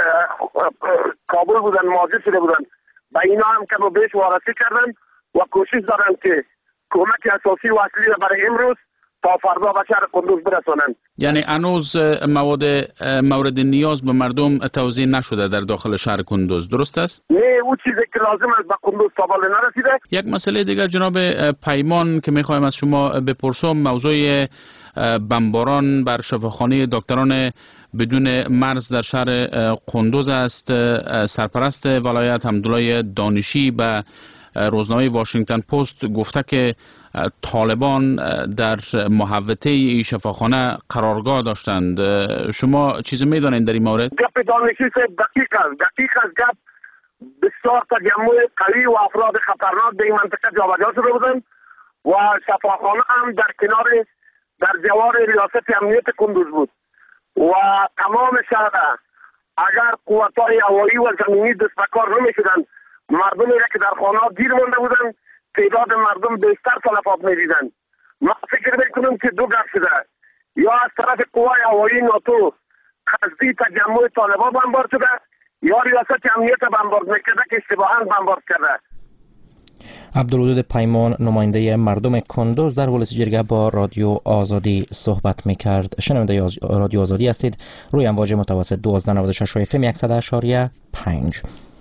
کابل بودن مهاجر شده بودن با اینا هم کم و بیش وارسی کردن و کوشش دارن که کمک اساسی و اصلی را برای امروز تا فردا به شهر قندوز برسانند. یعنی هنوز مواد مورد نیاز به مردم توزیع نشده در داخل شهر قندوز، درست است؟ نه، اون چیزی که لازم است به قندوز تا بالا نرسیده. یک مسئله دیگر جناب پیمان که میخوایم از شما بپرسم، موضوع بمباران بر شفاخانه دکتران بدون مرز در شهر قندوز است. سرپرست ولایت حمدالله دانشی به روزنامه واشنگتن پست گفته که طالبان در محوطه این شفاخانه قرارگاه داشتند. شما چیزی میدانید در این مورد؟ گپ دانشی دقیق است، دقیق است. گپ بسیار تجمع قوی و افراد خطرناک به این منطقه جابجا شده بودند و شفاخانه هم در کنار در جوار ریاست امنیت قندوز بود و تمام شهر اگر قوت‌های هوایی و زمینی دست به کار نمی‌شدند، مردمی را که در خانه‌ها گیر مانده بودند تعداد مردم بیشتر تلفات می‌دیدند. ما فکر می‌کنم که دو گپ شده، یا از طرف قوای هوایی ناتو قصدی تجمع طالبان بمبارد شده یا ریاست امنیت بمبارد می‌کرده که اشتباهاً بمبارد کرده. عبدالودود پیمان نماینده مردم کندوز در ولس جرگه با رادیو آزادی صحبت میکرد. شنونده رادیو آزادی هستید روی امواج متوسط دوازده نود و شش اف ام صد و اشاری پنج.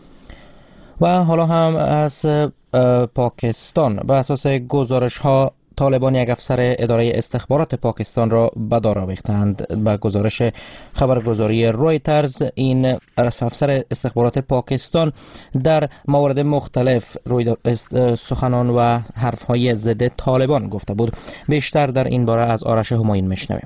و حالا هم از پاکستان به اساس گزارش ها طالبان یک افسر اداره استخبارات پاکستان را به دار آویختند. به گزارش خبرگزاری رویترز این افسر استخبارات پاکستان در موارد مختلف روی سخنان و حرفهای ضد طالبان گفته بود. بیشتر در این باره از آرش همایون میشنویم.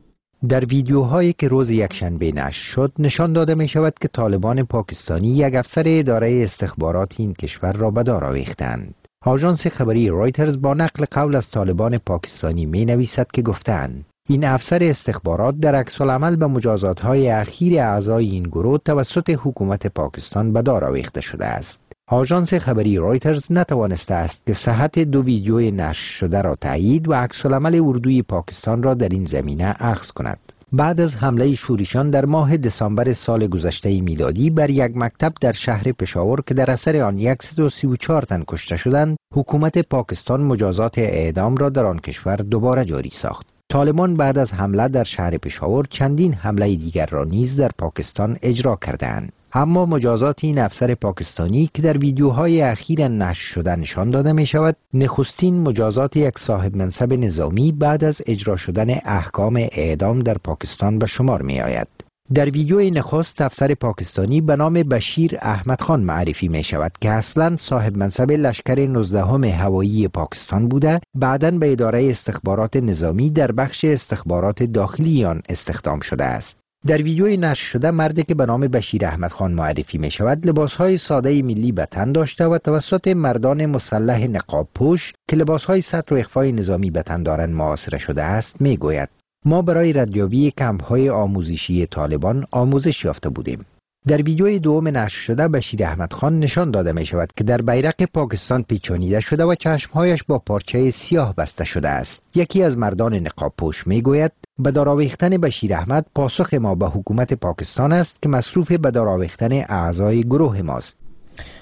در ویدیوهایی که روز یکشنبه نشر شد نشان داده می شود که طالبان پاکستانی یک افسر اداره استخبارات این کشور را به دار آویختند. آژانس خبری رویترز با نقل قول از طالبان پاکستانی می نویسد که گفتند این افسر استخبارات در عکس‌العمل به مجازات‌های اخیر اعضای این گروه توسط حکومت پاکستان به دار آویخته شده است. آژانس خبری رویترز نتوانسته است که صحت دو ویدیوی نشر شده را تایید و عکس‌العمل اردوی پاکستان را در این زمینه اخذ کند. بعد از حمله شورشیان در ماه دسامبر سال گذشته میلادی بر یک مکتب در شهر پشاور که در اثر آن صد و سی و چهار تن کشته شدند، حکومت پاکستان مجازات اعدام را در آن کشور دوباره جاری ساخت. طالبان بعد از حمله در شهر پشاور چندین حمله دیگر را نیز در پاکستان اجرا کردند. اما مجازات این افسر پاکستانی که در ویدیوهای اخیر نشر شده نشان داده می شود نخستین مجازات یک صاحب منصب نظامی بعد از اجرا شدن احکام اعدام در پاکستان به شمار می آید. در ویدیوی نخست افسر پاکستانی به نام بشیر احمد خان معرفی می شود که اصلا صاحب منصب لشکر نوزدهم هوایی پاکستان بوده، بعداً به اداره استخبارات نظامی در بخش استخبارات داخلی آن استخدام شده است. در ویدیوی نشر شده مردی که به نام بشیر احمد خان معرفی می شود لباسهای ساده ملی به تن داشته و توسط مردان مسلح نقاب پوش که لباسهای ستر و اخفای نظامی به تن دارند محاصره شده است می گوید ما برای ردیابی کمپ‌های آموزشی طالبان آموزش یافته بودیم. در ویدیوی دوم نشر شده بشیر احمد خان نشان داده می شود که در بیرق پاکستان پیچانیده شده و چشمهایش با پارچه سیاه بسته شده است. یکی از مردان نقاب پوش می گوید به دار آویختن بشیر احمد پاسخ ما به حکومت پاکستان است که مصروف به دار آویختن اعضای گروه ماست.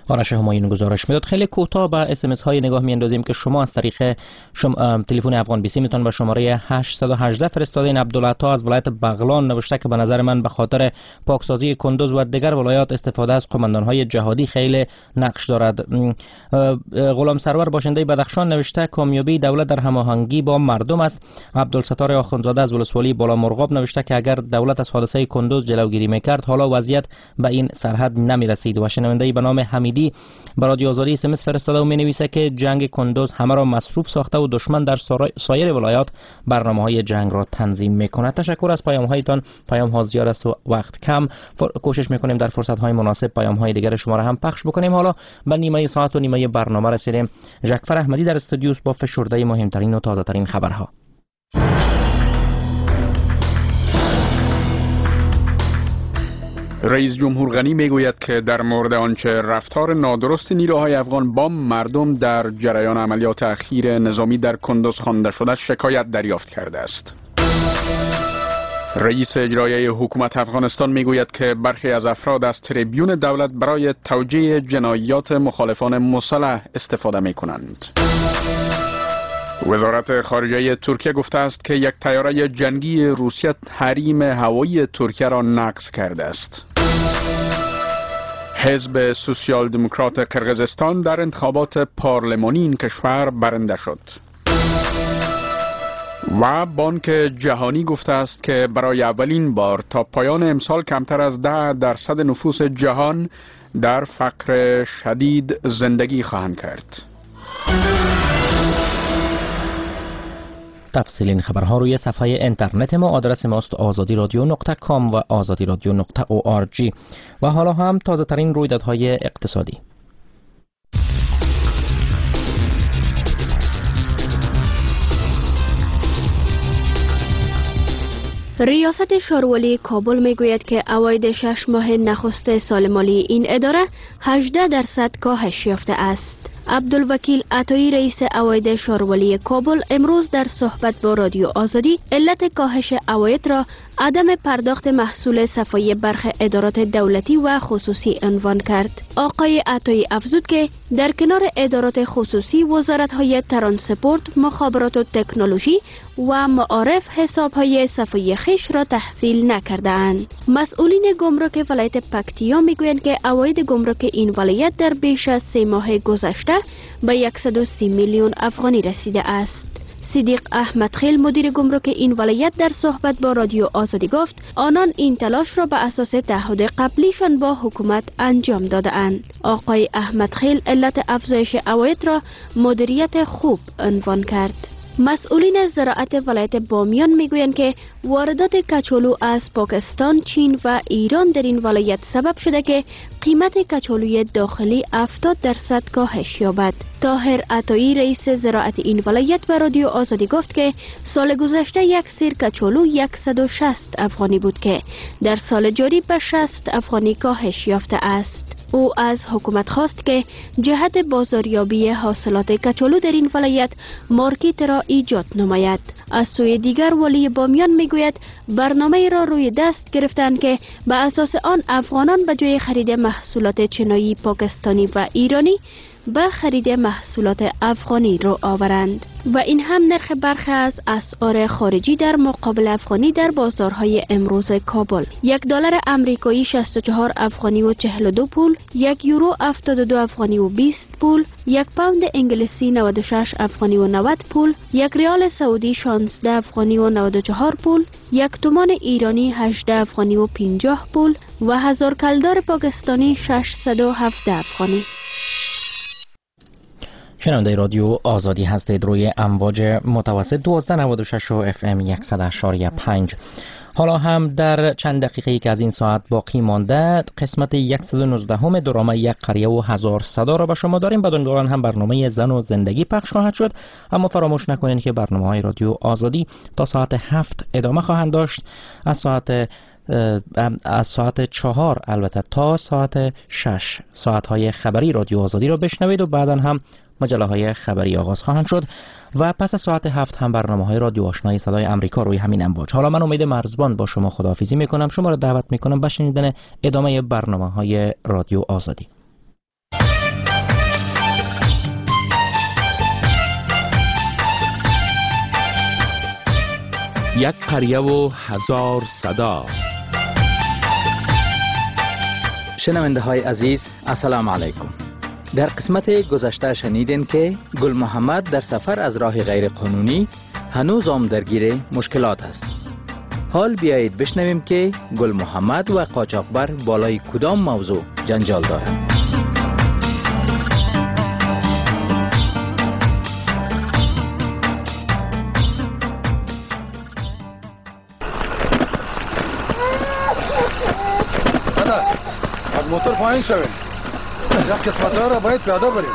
آرش همایون گزارش میداد. خیلی کوتاه به اس ام اس های نگاه میاندازیم که شما از طریق شم... تلفن افغان بیسی میتون به شماره هشت یک هشت فرستادین. عبدالعطا از ولایت بغلان نوشته که به نظر من به خاطر پاکسازی کندوز و دیگر ولایات استفاده از قماندان های جهادی خیلی نقش دارد. غلام سرور باشنده بدخشان نوشته کامیابی دولت در هماهنگی با مردم است. عبدالستار آخوندزاده از ولسوالی بالا مرغاب نوشته که اگر دولت از حادثه کندوز جلوگیری میکرد حالا وضعیت به این سرحد نمیرسید. و شنونده‌ای به نام حمیدی به رادیو آزادی اس ام اس فرستاده و مینویسه که جنگ کندوز همه را مصروف ساخته و دشمن در سایر ولایات برنامه‌های جنگ را تنظیم میکند. تشکر از پیام‌هایتان. پیام‌ها زیاد است و وقت کم. کوشش میکنیم در فرصت‌های مناسب پیام‌های دیگر شما را هم پخش بکنیم. حالا به نیمه ساعت و نیمه برنامه رسیدیم. ژکفر احمدی در استودیوس با فشرده مهمترین و تازه‌ترین خبرها. رئیس جمهور غنی میگوید که در مورد آنچه رفتار نادرست نیروهای افغان با مردم در جریان عملیات اخیر نظامی در کندوز خوانده شده شکایت دریافت کرده است. رئیس اجرایی حکومت افغانستان میگوید که برخی از افراد از تریبیون دولت برای توجیه جنایات مخالفان مسلح استفاده میکنند. وزارت خارجه ترکیه گفته است که یک طیاره جنگی روسیه حریم هوایی ترکیه را نقض کرده است. حزب سوسیال دموکرات قرقیزستان در انتخابات پارلمانی این کشور برنده شد. و بانک جهانی گفته است که برای اولین بار تا پایان امسال کمتر از ده درصد نفوس جهان در فقر شدید زندگی خواهند کرد. تفصیل این خبرها روی صفحه اینترنت ما. آدرس ماست آزادی رادیو نقطه کام و آزادی رادیو نقطه او آر جی. و حالا هم تازه ترین رویدادهای اقتصادی. ریاست شاروالی کابل میگوید که عواید شش ماه نخست سال مالی این اداره هجده درصد کاهش یافته است. عبدالوکیل عطایی رئیس عواید شاروالی کابل امروز در صحبت با رادیو آزادی علت کاهش عواید را عدم پرداخت محصول صفایی برخی ادارات دولتی و خصوصی عنوان کرد. آقای عطایی افزود که در کنار ادارات خصوصی وزارت‌های ترانسپورت، مخابرات و تکنولوژی و معارف حساب‌های صفایی خیش را تحویل نکرده‌اند. مسئولین گمرک ولایت پکتیا میگویند که عواید گمرک این ولایت در بیش از سه ماه گذشته به صد و سی میلیون افغانی رسیده است. صدیق احمد خیل مدیر گمرک این ولایت در صحبت با رادیو آزادی گفت آنان این تلاش را به اساس تعهد قبلیشان با حکومت انجام داده اند. آقای احمد خیل علت افزایش عواید را مدیریت خوب عنوان کرد. مسئولین زراعت ولایت بامیان میگویند که واردات کچالو از پاکستان، چین و ایران در این ولایت سبب شده که قیمت کچالوی داخلی هفتاد درصد کاهش یابد. طاهر عطایی رئیس زراعت این ولایت به رادیو آزادی گفت که سال گذشته یک سیر کچالو صد و شصت افغانی بود که در سال جاری به شصت افغانی کاهش یافته است. او از حکومت خواست که جهت بازاریابی حاصلات کچالو در این ولایت مارکت را ایجاد نماید. از سوی دیگر والی بامیان میگوید برنامه را روی دست گرفتند که به اساس آن افغانان به جای خرید محصولات چینایی، پاکستانی و ایرانی به خرید محصولات افغانی رو آورند و این هم نرخ برخی از اسعار خارجی در مقابل افغانی در بازارهای امروز کابل. یک دلار امریکایی شصت و چهار افغانی و چهل و دو پول، یک یورو هفتاد و دو افغانی و بیست پول، یک پوند انگلیسی نود و شش افغانی و نود پول، یک ریال سعودی شانزده افغانی و نود و چهار پول، یک تومان ایرانی هجده افغانی و پنجاه پول و هزار کلدار پاکستانی ششصد و هفده افغانی. شنونده رادیو آزادی هستید روی امواج متوسط دوازده نود و شش و اف ام صد و پنج. حالا هم در چند دقیقه که از این ساعت باقی مانده قسمت صد و نوزده همه درامه یک قریه و هزار صدا را به شما داریم. بدون آن هم برنامه زن و زندگی پخش خواهد شد. اما فراموش نکنید که برنامه های رادیو آزادی تا ساعت هفت ادامه خواهند داشت. از ساعت از ساعت چهار البته تا ساعت شش ساعت های خبری رادیو آزادی را بشنوید و بعدا هم مجله های خبری آغاز خواهند شد و پس از ساعت هفت هم برنامه های رادیو آشنای صدای امریکا روی همین امواج. حالا من امید مرزبان با شما خداحافظی میکنم. شما را دعوت میکنم به شنیدن ادامه برنامه های رادیو آزادی. یک قریه و هزار صدا. شنونده های عزیز السلام علیکم. در قسمت گذشته شنیدین که گل محمد در سفر از راه غیر قانونی هنوز هم درگیر مشکلات است. حال بیایید بشنویم که گل محمد و قاچاقبر بالای کدام موضوع جنجال دارند. از موتور پایین شویم. یک قسمت ها را باید پیاده بریم.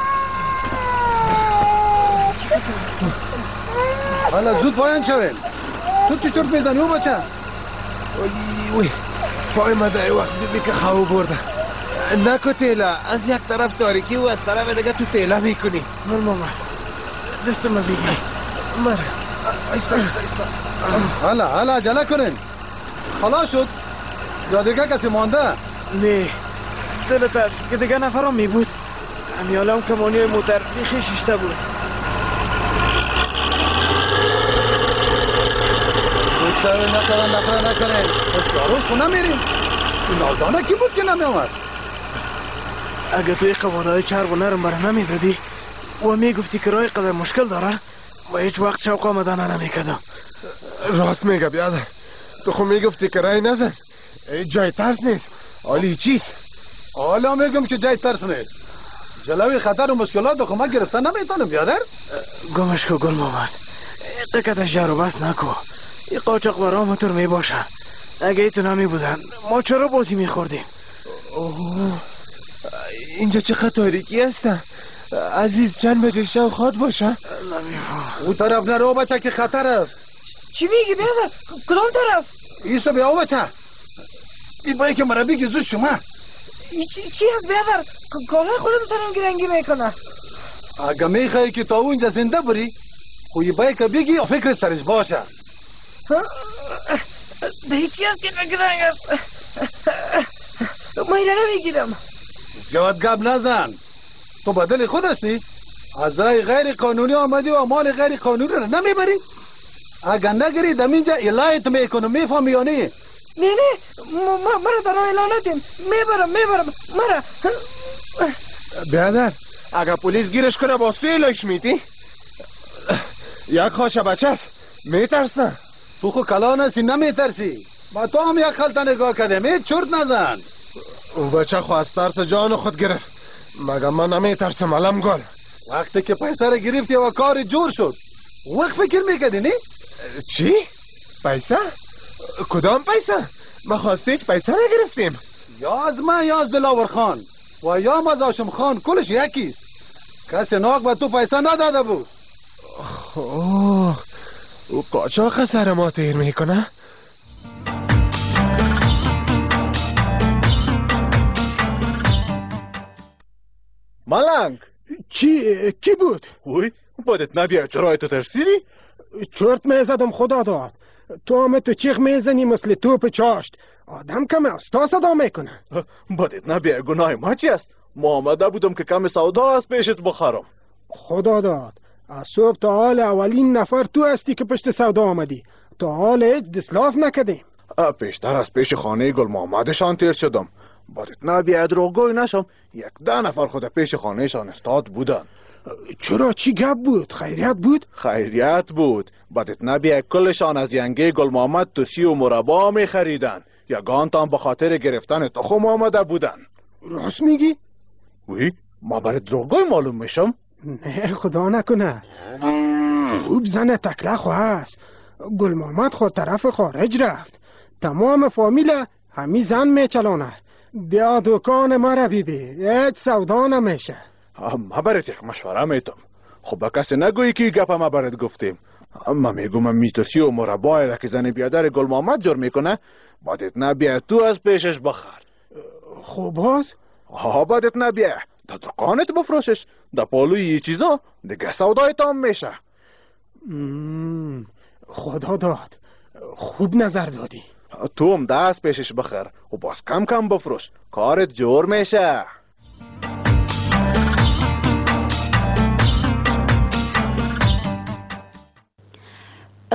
حالا زود پایین شویم. تو چی چرت میزنی او بچه؟ اوی اوی پای مده ای وقت دیدی که خواب برده. نکو تیلا، از یک طرف تاریکی و از طرف دیگه تو تیلا میکنی. مر ماما دست ما بگی. مر ایستا ایستا ایستا. حالا حالا عجله کنین. خلاص شد یا دیگه کسی مانده؟ نه دلت است که دیگه نفرم می بود. امیالا هم کمانی موتر بیخی شیشته بود. بود شوی نکنن نفره نکنین. خوشیاروز خونه میریم. این نازدانه کی بود که نمی آمد؟ اگه توی قوانهای چرب و نرم برای نمی دادی و می گفتی که رای قدر مشکل داره و هیچ وقت شوق آمدن نمی کدم. راست میگه بیادر. تو خود می گفتی که رای نزن. جای ترس نیست. حالی چیست؟ حالا میگم که جای ترس نیست. جلوی خطر و مشکلات خود ما گرفتن نمیتونم بیادر. گمش کو گل محمد. دقیقتش جارو بس نکو. این قاچاق برا موتور می باشه. اگه ایتو نمی بودن ما چرا بازی می خوردیم؟ اوه اینجا چقدر تاریکی هستن. عزیز چند بجه شب خواد باشه؟ نمیفهم. او طرف نرو بچه که خطر است. چی میگی بیادر؟ کدام طرف؟ ایسو بیا بچه. این باید که مرا بگی زود شما. چی, چی هست بیادر؟ کالای خودم سرم گرنگی میکنه. اگه میخوایی که تا اونجا زنده بری خوی باید که بگی و فکر سرش باشه. ده چی هست که گرنگ است؟ مایره نمیگیرم. جواد گب نزن. تو بدل خود هستی؟ از رای غیر قانونی آمدی و مال غیر قانونی رو نمیبری؟ اگه نگری دمینجا الایت میکنم. میفهمی یا نه؟ نه نه مرا در راه اعلان ندین. میبرم میبرم مرا. بیادر اگه پلیس گیرش کنه باز توی لایش میدی؟ یک خواشه بچه است. میترسن. تو خود کلان هستی نمیترسی. با تو هم یک خلطه نگاه کردیم. هیچ چرت نزن. اون بچه خو از ترس جان خود گرفت. مگه من نمیترسم علم گل. وقتی که پیسه رو گرفتی و کار جور شد وقت فکر میکردی نی؟ چی؟ پیسه؟ کدام پیسه؟ ما خواسته هیچ پیسه نگرفتیم. یا از من یا از دلاور خان و یا از هاشم خان کلش یکیست. کسی ناک به تو پیسه نداده بود. اوه او قاچاق سر ما تیر میکنه؟ ملنگ چی؟ کی بود؟ اوی بادت نبیه چرا تو ترسیدی؟ چرت میزدم خدا داد. تو همه تو چیخ میزنی مثل توپ چاشت. آدم کم است تا صدا میکنه. بادت نبیه گناه ما چی است؟ ما آمده بودم که کم سودا از پیشت بخارم. خدا داد از صبح تا حال اولین نفر تو هستی که پشت سودا آمدی. تا حال هیچ دسلاف نکدیم. پیشتر از پیش خانه گل محمدشان تیر شدم. بادت نبیه دروغگوی نشم. یک ده نفر خود پیش خانهشان استاد بودن. چرا چی گپ بود؟ خیریت بود؟ خیریت بود. بادت نبیه کلشان از ینگه گل محمد توسی و مربا می خریدن. یگان تان به خاطر گرفتن تخم آمده بودن. راست میگی؟ وی ما برای دروغگوی معلوم میشم؟ نه خدا نکنه. خوب زن تکله خو هست. گل محمد خود طرف خارج رفت. تمام فامیل همی زن میچلانه. بیا دکان ما را بیبی. هیچ سودا نمیشه. ما برات یک مشوره میتم. خب با کسی نگویی که گپ ما برات گفتیم. اما میگم میترسی و مربای را که زن بیادر گل محمد جور میکنه بادت نبیه تو از پیشش بخر. خب باز؟ ها بادت نبیه در دکانت بفروشش. در پالوی یه چیزا دیگه سودای تام میشه. خدا داد خوب نظر دادی. تو هم دست پیشش بخر و باز کم کم بفروش. کارت جور میشه.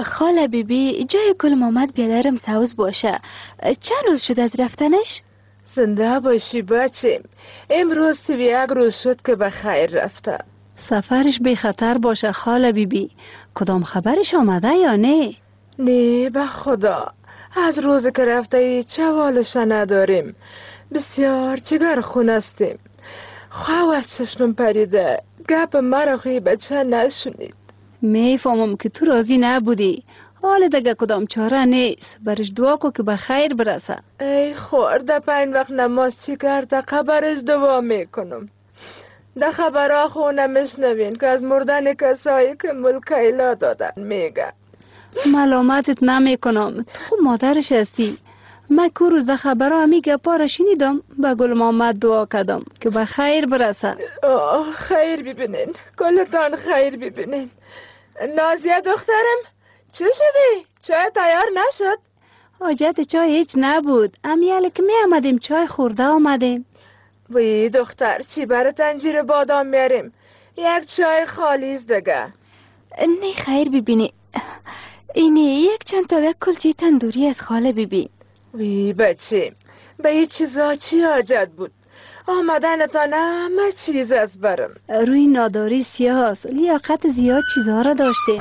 خاله بیبی جای گل محمد بیادرم سوز باشه. چند روز شد از رفتنش؟ زنده باشی بچیم. امروز سی و یک روز شد که به خیر رفته. سفرش بی خطر باشه خاله بیبی. کدام خبرش آمده یا نه؟ نه به خدا. از روز که رفته چه والش نداریم. بسیار جگر خون استیم. خواه از چشمم پریده. گپ مرا خوی بچه نشونید. میفهمم که تو راضی نبودی. حال دیگه کدام چاره نیست. برش دعا کو که به خیر برسه. ای خورده پنج وقت نماز چی کرده خبرش دعا میکنم. ده خبرها خو نمیشنوین که از مردن کسایی که ملک ایلا دادن میگه. ملامتت نمی کنم. تو مادرش هستی. من که روز ده خبرها همی گپا را شنیدم به گل محمد دعا کردم که به خیر برسه. آه خیر ببینین. کلتان خیر ببینین. نازیه دخترم چه شدی؟ چای تیار نشد؟ حاجت چای هیچ نبود. امیاله که می آمدیم چای خورده آمدیم. وی دختر چی برای تنجیر بادام میاریم؟ یک چای خالیز دیگه. نه خیر ببینی. اینه یک چند تا کلچه تندوری از خاله بیبی. وی بچیم به این چیزا چی حاجت بود؟ آمدن تا نه همه چیز از برم. روی ناداری سیاس لیاقت زیاد چیزها را داشته.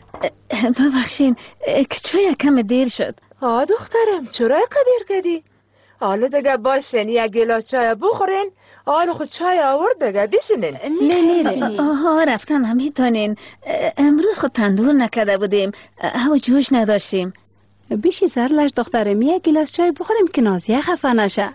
ببخشین که چای کم دیر شد. آه دخترم چرا قدیر کدی؟ حالا دیگه باشین یک گلاس چای بخورین. حالا خود چای آورد دیگه بشینین. نه نه آها رفتن همیتونین. امروز خود تندور نکده بودیم. هوا جوش نداشتیم. بیشی سرلش دخترم یک گلاس چای بخوریم که نازیه خفه نشه.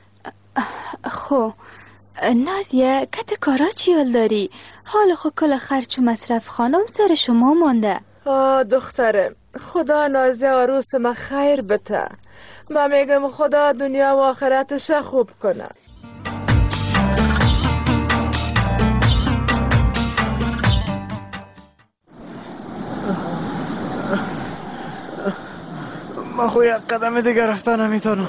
خو نازیه کت کارا چیال داری؟ حال خو کل خرچ و مصرف خانم سر شما مانده. آه دخترم خدا نازیه عروس ما خیر بته. من میگم خدا دنیا و آخرتش خوب کنه. من خو یک قدم دیگه رفتن نمیتونم.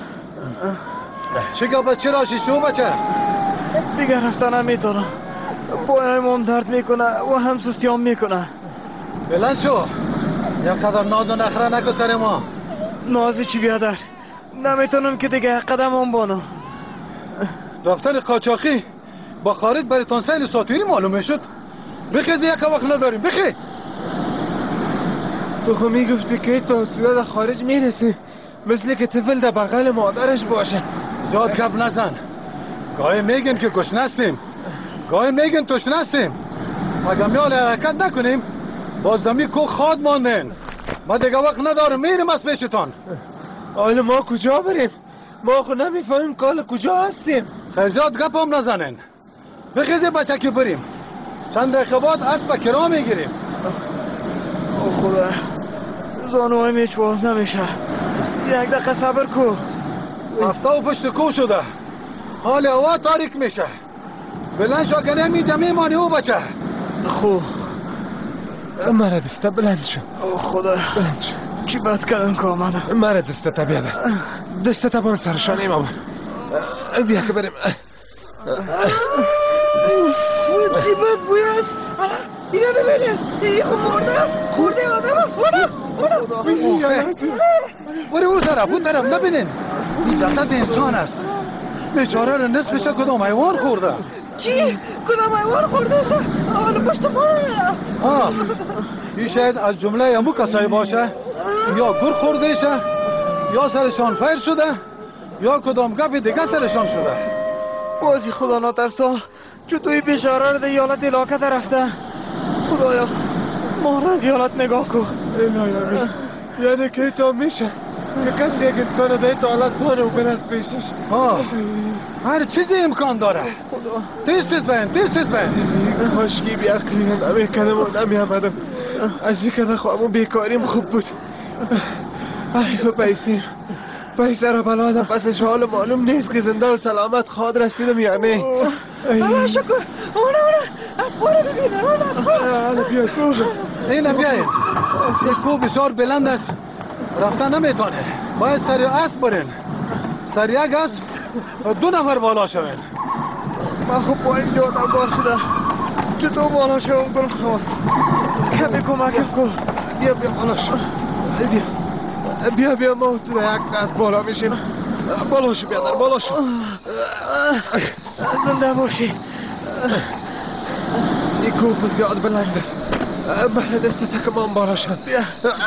چه گفت چه راشی شو بچه؟ دیگه رفتن نمیتونم. پایم درد میکنه و هم سستیام میکنه. بلند شو. یک قدر ناز و نخره نکو سر ما. نازی چی بیادر؟ نمیتونم که دیگه قدم هم بانم. رفتن قاچاقی با خارج برای تانسیل ساتوری معلومه شد. بخیز یک وقت نداریم بخی. تو خو میگفتی که تا در خارج میرسی مثل که طفل در بغل مادرش باشه. زیاد گپ نزن. گاهی میگن که گشنه هستیم، گاهی میگن تشنه هستیم. اگر میال حرکت نکنیم باز دمی کو خاد ماندن. ما دیگه وقت ندارم میریم از پیشتان. حالا ما کجا بریم؟ ما خو نمیفهمیم کال کجا هستیم. خیزاد گپ هم نزنن. بخیزی بچه که بریم. چند دقیقه بعد اسب کرا میگیریم. او خدا زانوهایم هیچ باز نمیشه. یک دقیقه صبر کو. هفته و پشت کو شده. حال هوا تاریک میشه. بلند شو که نمیجا میمانی او بچه. خو مرا دسته بلند شو. او خدا بلند شو. چی بد کردم که آمدم. مرا دسته تا بیاده. دسته تا بان سرشانه ما بان. بیا که بریم. چی بد بوی است. اینا ببینید. این خود مرده است. خورده آدم است. اونا اونا بری او طرف اون طرف نبینین. این جسد انسان است. بیچاره رو نصفش کدام حیوان خورده. چی؟ کدام حیوان خورده شه؟ حالا پشت ما ها این شاید از جمله امو کسایی باشه یا گر خورده شه یا سرشان فیر شده یا کدام گپ دیگه سرشان شده. بازی خدا ناترسا چطوری بیچاره رو ده یالت علاقه رفته. خدایا ما را از یالت نگاه کن. الهی یعنی که تا میشه که کسی یک انسان ده حالت مانه و برست پیشش. ها هر چیزی امکان داره. تیز تیز بین تیز تیز بین. هاشگی بی اقلی نمی کدم و نمی آمدم. از این کده خواهم و بیکاریم خوب بود. ای و پیسیم پیسه را بلادم پسش حال معلوم نیست که زنده و سلامت خواد رسیدم یا نه. الله شکر. اونا اونا از باره ببینن. اونا از باره بیا کو. اینه بیاین. یک کو بسیار بلند است. رفتن نمیتونه. باید سری اسب برین. سری یک اسب دو نفر بالا شوین. من خوب با این جواد انگار شده. چطور بالا شویم کنم؟ کمی کمکم کن. بیا بیا بالا شو. بیا بیا بیا ما تو یک از بالا میشیم. بالا شو بیادر بالا شو. زنده باشی. این کوه زیاد بلند است. بله دست تکمان بالا شد. بیا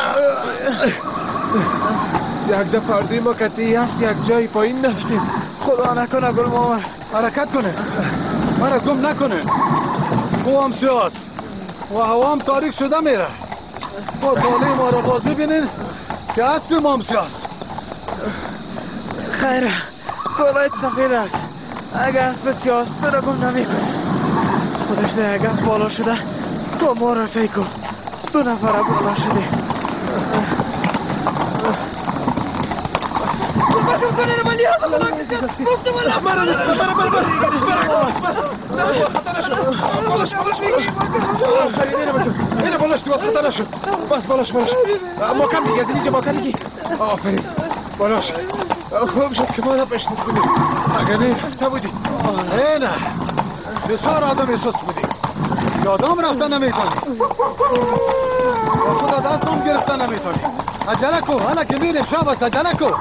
یک دفعه اردوی ما کتی هست یک جای پایین نفتیم. خدا نکنه گل ماما حرکت کنه مرا گم نکنه. کوه هم سیاست و هوا هم تاریک شده میره. با باله ما را باز ببینین که اصل ما هم سیاست. خیره بالایت سفید است. اگه اسب سیاست تو را گم نمی کنه. خودش ده اگه بالا شده تو ما را سی کن. دو نفر بالا شده. بکن کنه رو ملی آزا خدا کسی گفته ملا مرا نسته مرا مرا مرا مرا خطا نشد بالاش بالاش اینه بالاش تو خطا نشد بس بالاش بالاش ما کم دیگه از اینجا ما کم دیگه آفرین بالاش خوب شد که ما را بشنید کنیم اگر نه رفته بودی نه بسیار آدم احساس بودی یادم رفته نمیتونی خدا دستم گرفته نمیتونی عجله کو حالا که میریم شب است عجله کو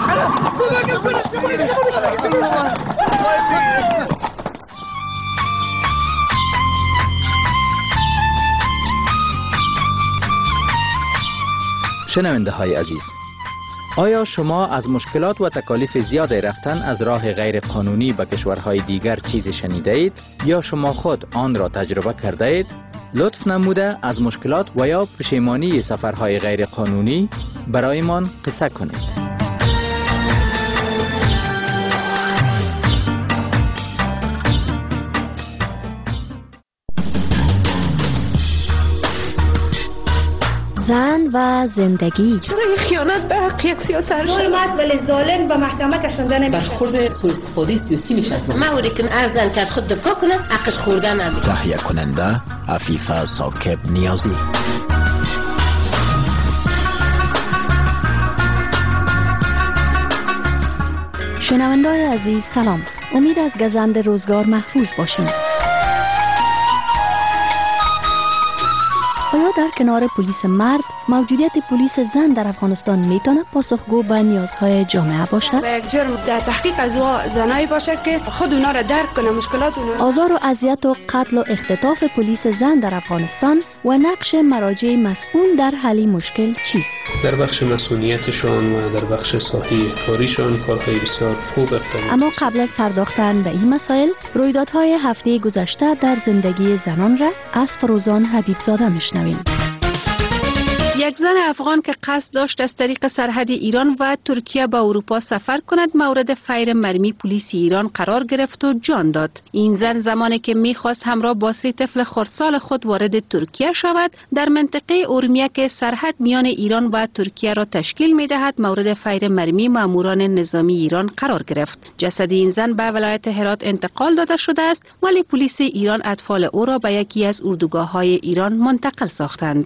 شنونده های عزیز، آیا شما از مشکلات و تکالیف زیاد رفتن از راه غیر قانونی به کشورهای دیگر چیزی شنیده اید یا شما خود آن را تجربه کرده اید؟ لطف نموده از مشکلات و یا پشیمانی سفرهای غیر قانونی برایمان قصه کنید. زن و زندگی. چرا این خیانت به حق یک سیاست شد؟ مرد ولی ظالم به محکمه کشنده نمیشه. برخورد سوء استفاده سیاسی میشه از نام. موری که ارزن که از خود دفاع کنه حقش خورده نمیشه. تهیه کننده عفیفه ساکب نیازی. شنونده‌های عزیز سلام. امید از گزند روزگار محفوظ باشین. آیا در کنار پلیس مرد موجودیت پلیس زن در افغانستان میتونه پاسخگو به نیازهای جامعه باشد؟ به یک جرم در تحقیق از زنایی باشه که خود اونا را درک کنه مشکلات اونا. آزار و اذیت و قتل و اختطاف پلیس زن در افغانستان و نقش مراجع مسئول در حل مشکل چیست؟ در بخش مسئولیتشان و در بخش ساحه کاریشان کارهای بسیار خوب اقدام. اما قبل از پرداختن به این مسائل رویدادهای هفته گذشته در زندگی زنان را از فروزان حبیبزاده میشنویم. یک زن افغان که قصد داشت از طریق سرحد ایران و ترکیه به اروپا سفر کند مورد فیر مرمی پلیس ایران قرار گرفت و جان داد. این زن زمانی که میخواست همراه با سه طفل خردسال خود وارد ترکیه شود در منطقه اورمیه که سرحد میان ایران و ترکیه را تشکیل میدهد مورد فیر مرمی ماموران نظامی ایران قرار گرفت. جسد این زن به ولایت هرات انتقال داده شده است ولی پلیس ایران اطفال او را به یکی از اردوگاه‌های ایران منتقل ساختند.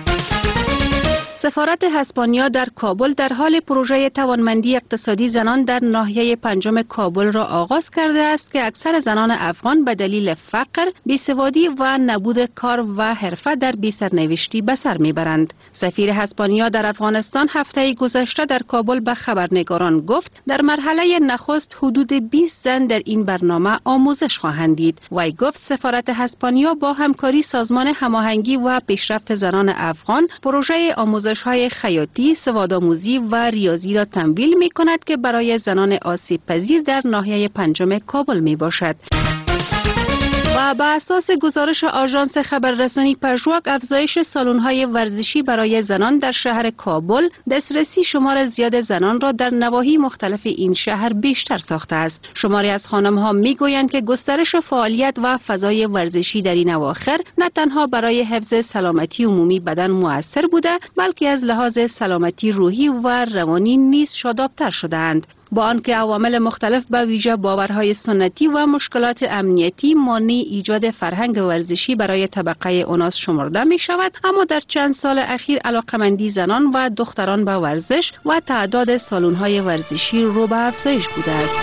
سفارت اسپانیا در کابل در حال پروژه توانمندی اقتصادی زنان در ناحیه پنجم کابل را آغاز کرده است که اکثر زنان افغان به دلیل فقر، بیسوادی و نبود کار و حرفه در بی‌سرنوشتی به سر میبرند. سفیر اسپانیا در افغانستان هفته گذشته در کابل به خبرنگاران گفت در مرحله نخست حدود بیست زن در این برنامه آموزش خواهند دید. وی گفت سفارت اسپانیا با همکاری سازمان هماهنگی و پیشرفت زنان افغان پروژه آموزش های خیاطی، سوادآموزی و ریاضی را تمویل می کند که برای زنان آسیب پذیر در ناحیه پنجم کابل می باشد. و بر اساس گزارش آژانس خبررسانی پژواک افزایش سالن‌های ورزشی برای زنان در شهر کابل دسترسی شمار زیاد زنان را در نواحی مختلف این شهر بیشتر ساخته است. شماری از خانم‌ها می‌گویند که گسترش فعالیت و فضای ورزشی در این اواخر نه تنها برای حفظ سلامتی عمومی بدن مؤثر بوده بلکه از لحاظ سلامتی روحی و روانی نیز شادابتر شده‌اند. با آنکه عوامل مختلف به ویژه باورهای سنتی و مشکلات امنیتی مانع ایجاد فرهنگ ورزشی برای طبقه اوناس شمرده می شود، اما در چند سال اخیر علاقمندی زنان و دختران به ورزش و تعداد سالن‌های ورزشی رو به افزایش بوده است.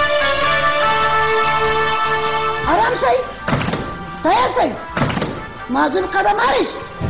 آرام شید. تایید شید. مازون قدمش.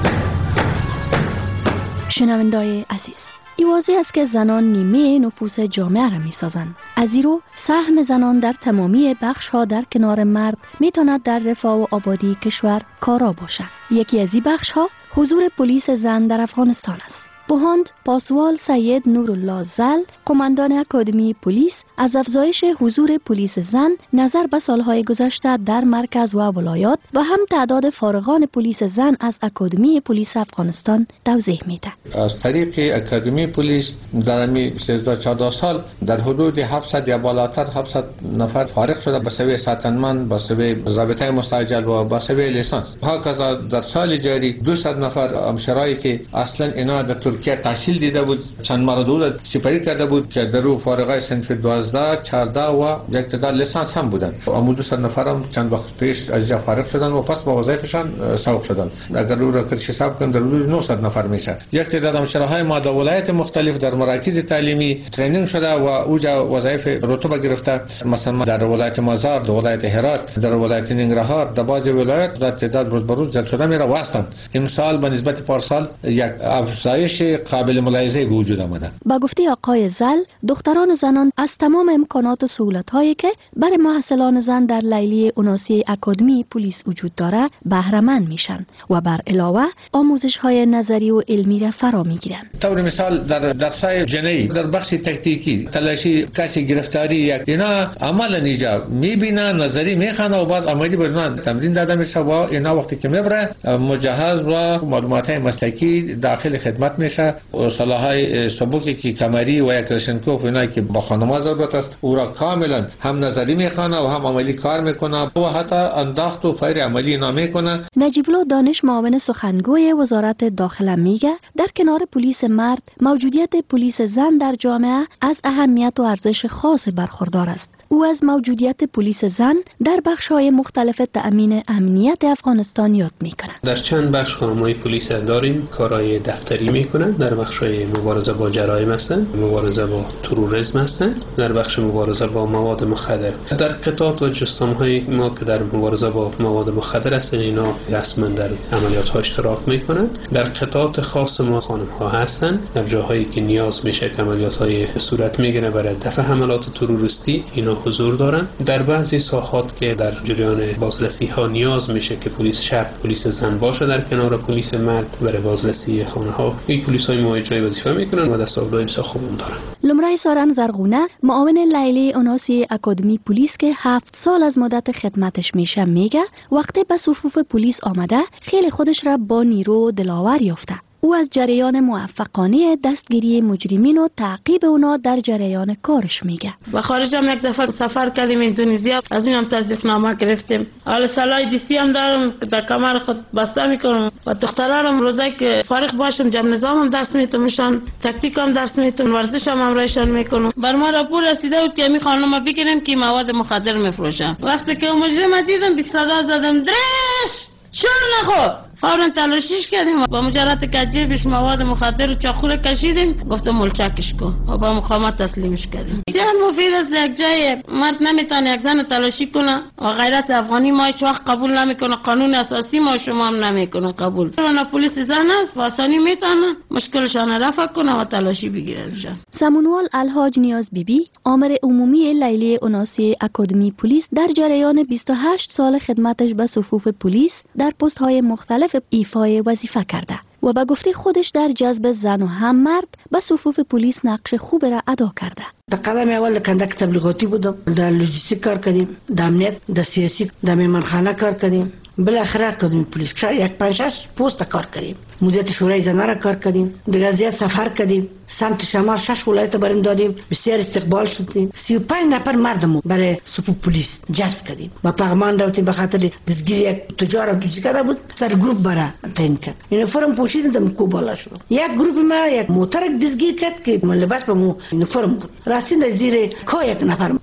شنوندای عزیز، ای واضح است که زنان نیمه نفوس جامعه را می سازند. از ایرو سهم زنان در تمامی بخش ها در کنار مرد می تواند در رفاه و آبادی کشور کارا باشد. یکی از این بخش ها حضور پلیس زن در افغانستان است. بهاند پاسوال سید نورالله زل، قماندان اکادمی پلیس، از افزایش حضور پلیس زن نظر به سالهای گذشته در مرکز و ولایات و هم تعداد فارغان پلیس زن از اکادمی پلیس افغانستان توضیح میده. از طریق اکادمی پلیس در امی سیزده چهارده سال در حدود هفتصد یا بالاتر هفتصد نفر فارغ شده به سوی ساتنمن، به سوی ضابطه مستعجل و به سوی لیسانس. هاکذا در سال جاری دویست نفر همشرایی که اصلا اینا در ترکیه تحصیل دیده بود، چند مرد سپری کرده بود که در رو فارغای صنف دوازده، چهارده و یک تعداد لیسانس هم بودن. اما دویست نفر هم چند وقت پیش از جا فارغ شدن و پس با وظایفشان سوق شدن. اگر رو را کردش حساب کنیم در حدود نهصد نفر میشه. یک تعداد همشراهای ما در ولایت مختلف در مراکز تعلیمی ترینینگ شده و اوجا وظایف رتبه گرفته. مثلا در ولایت مازار، در ولایت هرات، در ولایت ننگرهار، در بعضی ولایات در تعداد روز به روز زیاد شده میره واسطن. امسال به نسبت پارسال یک افزایش قابل ملاحظه به وجود آمده. با گفته آقای زل، دختران و زنان از تمام امکانات و سهولت‌هایی که برای محصلان زن در لیلی اوناسی اکادمی پلیس وجود داره بهره مند میشن و بر علاوه آموزش‌های نظری و علمی را فرا میگیرن. طور مثال در درس‌های جنایی، در بخش تکتیکی، تلاشی کسی گرفتاری یک اینا عملا اینجا میبینن، نظری میخوانه و باز عملی برنامه تمرین داده میشه و اینا وقتی که میبره مجهز و معلومات‌های مسلکی داخل خدمت میشه. اصطلاحای سبوکی که کمری و یک کلاشینکوف اینا که با خانم‌ها ضرورت است او را کاملا هم نظری میخوانه و هم عملی کار میکنه و حتی انداخت و فیر عملی اینا میکنه. نجیب الله دانش، معاون سخنگوی وزارت داخله میگه در کنار پلیس مرد موجودیت پلیس زن در جامعه از اهمیت و ارزش خاص برخوردار است. او از موجودیت پلیس زن در بخش‌های مختلف تأمین امنیت افغانستان یاد میکنه. در چند بخش خانم‌های پلیس داریم کارهای دفتری میکنن، در بخش‌های مبارزه با جرایم هستن، مبارزه با تروریسم هستن، در بخش مبارزه با مواد مخدر. در قطعات و جستم‌های ما که در مبارزه با مواد مخدر هستن اینا رسما در عملیات‌ها اشتراک میکنن. در قطعات خاص ما خانم‌ها هستن، در جاهایی که نیاز میشه که عملیات‌های صورت میگیره برای دفع حملات تروریستی اینا حضور دارن. در بعضی ساحات که در جریان بازرسی ها نیاز میشه که پلیس شهر، پلیس زن باشه در کنار پلیس مرد برای بازرسی خانه ها، این پلیس های ما اجرای وظیفه میکنن و دستاورد امسا خوبون دارن. لمرای سارن زرغونه، معاون لیلی اوناسی اکادمی پلیس که هفت سال از مدت خدمتش میشه میگه وقتی به صفوف پلیس آمده خیلی خودش را با نیرو دلاور یافته. او از جریان موفقانه دستگیری مجرمین و تعقیب اونا در جریان کارش میگه. و خارج هم یک دفعه سفر کردیم اندونزیا، از این هم تصدیق نامه گرفتیم. حالا سلاح دیسی هم دارم که در کمر خود بسته میکنم و دخترانم روزایی که فارغ باشم جمع نظام هم درس میتونمشان، تکتیک هم درس میتونم، ورزش هم همراهشان میکنم. بر ما راپور رسیده بود که می خانم بگیرن که مواد مخدر میفروشن. وقتی که مجرم دیدم بیست صدا زدم درش چون نخو فوراً تلاشیش کردیم با مجرد کجیبش مواد مخدر و چاقو کشیدیم، گفتم ملچکش کن و با مقامات تسلیمش کردیم. بسیار مفید است. یک جای مرد نمیتونه یک زن تلاشی کنه و غیرت افغانی ما هیچ وقت قبول نمیکنه، قانون اساسی ما شما هم نمیکنه قبول. اون پلیس زن است واسانی میتونه مشکلشان رفع کنه و تلاشی بگیرنشان. سمونوال الحاج نیاز بیبی، آمر عمومی لیلی اوناسی اکادمی پلیس، در جریان بیست و هشت سال خدمتش به صفوف پلیس در پست های مختلف ایفای وظیفه کرده و به گفته خودش در جذب زن و هم مرد به صفوف پلیس نقش خوب را ادا کرده. در قدم اول کندک تبلیغاتی بودم، در لوجستیک کار کردیم، در امنیت، در سیاسی، در میمانخانه کار کردیم. بالاخره اکادمی پلیس که یک پنج شش پست کار کردیم. مدیریت شورای زنان را کار کردیم. دیگر زیاد سفر کردیم. سمت شمال شش ولایت بریم دادیم. بسیار استقبال شدیم. سی و پنج نفر مردمو برای صفوف پلیس جذب کردیم. با پیغمان رفتیم به خاطر دستگیری یک تجار دوزی کرده بود. سر گروپ برای تعیین کرد. یونیفرم پوشیدم کو بالا شد. یک گروپ ما یک موتر دستگیر کرد که لباس به مو یونیفرم بود. راستین در زیر کا یک نفر پت پت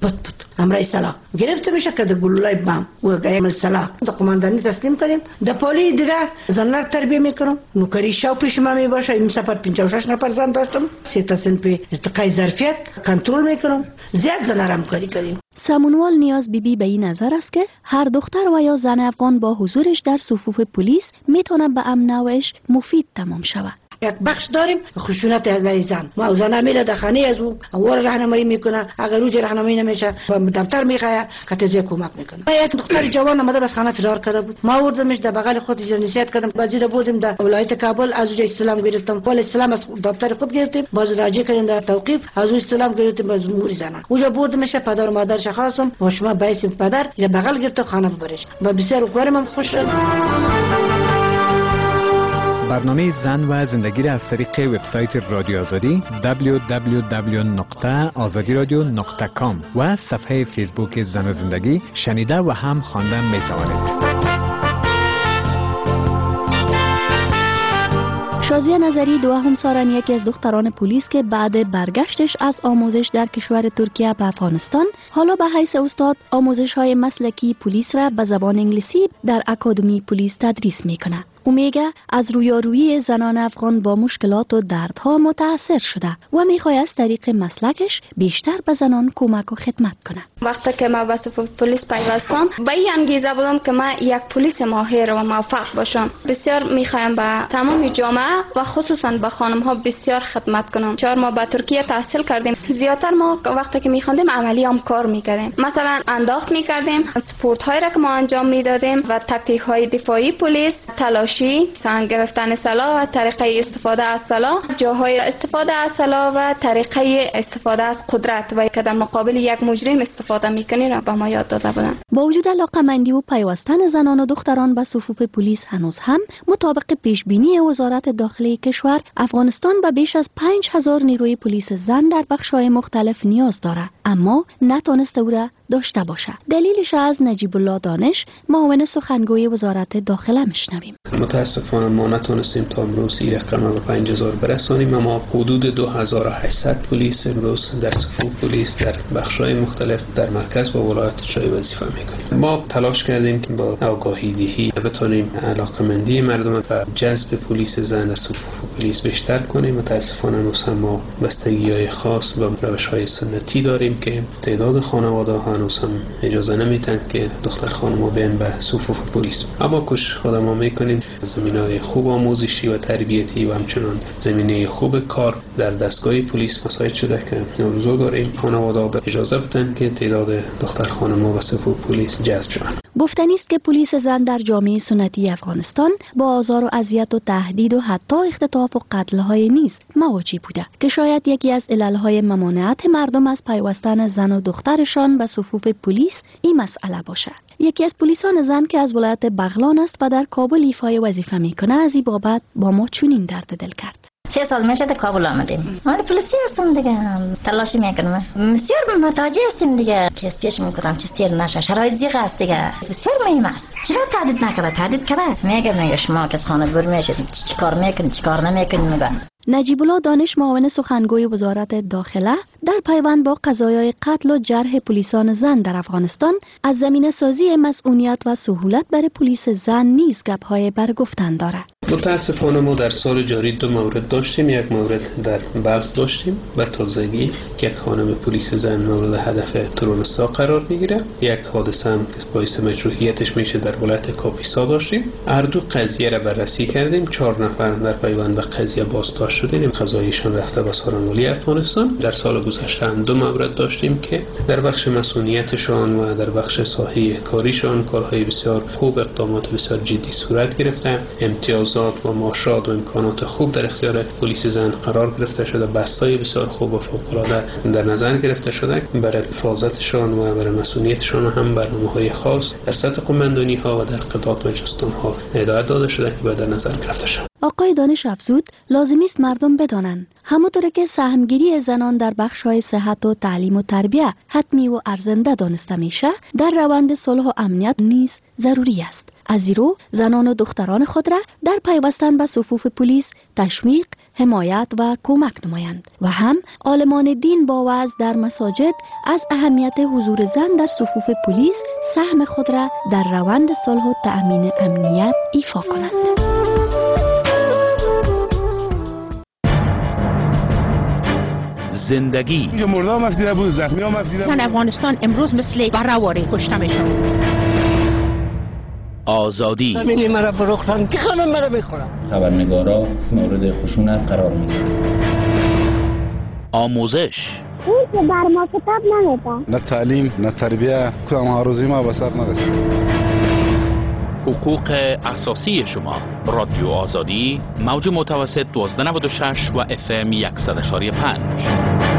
امرای سلا گرفته میشه که در گلولای بم و گایم سلا در قماندانی تسلیم کردیم. در پلی دیگه زنار تربیه میکنم، نوکری شاو پیش ما می باشه. این سفر پنجاه و شش نفر زن داشتم، سه تا سن په ارتقای ظرفیت کنترل میکنم. زیاد زنارم کاری کردیم. سامونوال نیاز بیبی به این نظر است که هر دختر و یا زن افغان با حضورش در صفوف پلیس میتونه به امن و عشق مفید تمام شود. یک بخش داریم خشونت از زن، ما زن میره در خانه از او اور راهنمایی میکنه، اگر روز راهنمایی نمیشه به دفتر میخواه که تجزیه کمک میکنه. یک دختر جوان آمده بس خانه فرار کرده بود، ما آوردمش در بغل خود نصیحت کردم. وزیر بودیم در ولایت کابل، از اونجا استلام گرفتم، ول استلام از دفتر خود گرفتیم، باز راجع کردیم در توقیف، از اون استلام گرفتیم از امور زنان. اونجا بردمش، پدر و مادرش خواستم و شما بایسیم پدر در بغل گرفت خانه ببرش و بسیار کارم خوش شد. برنامه زن و زندگی را از طریق وبسایت رادیو آزادی دبلیو دبلیو دبلیو نقطه آزادی رادیو نقطه کام و صفحه فیسبوک زن و زندگی شنیده و هم خواندن می توانید. شازیه نظری دوهم سارن یکی از دختران پلیس که بعد برگشتش از آموزش در کشور ترکیه به افغانستان حالا به حیث استاد آموزش های مسلکی پلیس را به زبان انگلیسی در اکادمی پلیس تدریس میکنه. او میگه از رویارویی زنان افغان با مشکلات و دردها متاثر شده و میخواد از طریق مسلکش بیشتر به زنان کمک و خدمت کنه. وقتی که ما به صفوف پلیس پیوستم به این انگیزه بودم که ما یک پلیس ماهر و موفق باشم. بسیار میخوایم به تمام جامعه و خصوصا به خانم ها بسیار خدمت کنم. چهار ماه به ترکیه تحصیل کردیم. زیادتر ما وقتی که میخواندیم عملی هم کار میکردیم. مثلا انداخت میکردیم، سپورت های را که ما انجام میدادیم و تکتیک های دفاعی پلیس، تلاش سنگ گرفتن سلاح و طریقه استفاده از سلاح، جاهای استفاده از سلاح و طریقه استفاده از قدرت و که در مقابل یک مجرم استفاده میکنی را به ما یاد داده بودند. با وجود علاقه‌مندی و پیوستن زنان و دختران به صفوف پلیس هنوز هم مطابق پیش بینی وزارت داخلی کشور افغانستان به بیش از پنج هزار نیروی پلیس زن در بخش‌های مختلف نیاز دارد، اما نتونسته او را داشته باشه. دلیلش از نجیب الله دانش، معاون سخنگوی وزارت داخله میشنویم. متاسفانه ما نتونستیم تا امروز این رقم به پنج هزار برسانیم، اما حدود دو هزار و هشتصد پلیس امروز در صفوف پلیس در بخش‌های مختلف در مرکز و ولایت جای وظیفه میکنیم. ما تلاش کردیم که با آگاهی دهی بتونیم علاقمندی مردم و جذب پلیس زن در صفوف پلیس بیشتر کنیم. متاسفانه هنوز هم ما بستگی‌های خاص و روش‌های سنتی داریم که تعداد خانواده‌ها هنوز هم اجازه نمیدن که دختر خانم‌ها بیان به صفوف پلیس. اما کوشش خودمون ما میکنیم زمینه‌های خوب آموزشی و تربیتی و همچنان زمینه خوب کار در دستگاه پلیس مساعد شده که آرزو داریم خانواده‌ها اجازه بدن که تعداد دختر خانم‌ها به صفوف پلیس جذب شوند. گفتنی است که پلیس زن در جامعه سنتی افغانستان با آزار و اذیت و تهدید و حتی اختطاف و قتل‌های نیز مواجه بوده که شاید یکی از علل‌های ممانعت مردم از پیوستن زن و دخترشان به صفوف پلیس این مسئله باشد. یکی از پلیسان زن که از ولایت بغلان است و در کابل ایفای وظیفه میکنه از این بابت با ما چنین درد دل کرد. سه سال میشه در کابل آمدیم. من پلیسی هستم دیگه، تلاشی میکنم. بسیار محتاج هستیم دیگه که پیش میکنم چیزی نشه. شرایط زیغ است دیگه. بسیار مهم است. چرا تهدید نکرده؟ تهدید کرده. میگه میگه شما که خانه بر میشید چی کار میکنید چی کار نمیکنید میگه. نجیب الله دانش معاون سخنگوی وزارت داخله در پیوند با قضایای قتل و جرح پلیسان زن در افغانستان از زمینه سازی مسئولیت و سهولت برای پلیس زن نیز گپ‌های برگفتن دارد. متاسفانه ما در سال جاری دو مورد داشتیم. یک مورد در بلخ داشتیم و تازگی که یک خانم پلیس زن مورد هدف تروریستا قرار میگیره. یک حادثه هم که باعث مجروحیتش میشه در ولایت کاپیسا داشتیم. هر دو قضیه را بررسی کردیم. چهار نفر در پیوند به قضیه بازداشت شدیم. قضاییشان رفته به سارنوالی افغانستان. در سال گذشته هم دو مورد داشتیم که در بخش مسئولیتشان و در بخش ساحه کاریشان کارهای بسیار خوب، اقدامات بسیار جدی صورت گرفته. امتیازات و معاشات و امکانات خوب در اختیار پلیس زن قرار گرفته شده. بستای بسیار خوب و فوق‌العاده در نظر گرفته شده برای حفاظتشان و برای مسئولیتشان. هم برنامه‌های خاص در سطح قماندانی‌ها و در قطعات و جستان‌ها هدایت داده شده که باید در نظر گرفته شود. آقای دانش افزود لازمی است مردم بدانند همونطور که سهمگیری زنان در بخش‌های صحت و تعلیم و تربیت حتمی و ارزنده دانسته میشه، در روند صلح و امنیت نیز ضروری است. از زیرو زنان و دختران خود را در پیوستن به صفوف پلیس تشویق، حمایت و کمک نمایند و هم عالمان دین با وعظ در مساجد از اهمیت حضور زن در صفوف پلیس سهم خود را در روند صلح و تأمین امنیت ایفا کنند. زندگی اینجا مرده هم افدیده بود، زخمی هم افدیده بود. زن افغانستان امروز مثل برهواری کشته میشون. آزادی همینی مرا فروختن که خانم مرا بخورم. خبرنگارا مورد خشونت قرار میگیرن. آموزش این که بر ما کتاب نمیده. نه تعلیم نه تربیه، کدام آرزوی ما به سر نرسید. حقوق اساسی شما. رادیو آزادی موج متوسط دوازده نود و شش و اف ام صد و شش و پنج.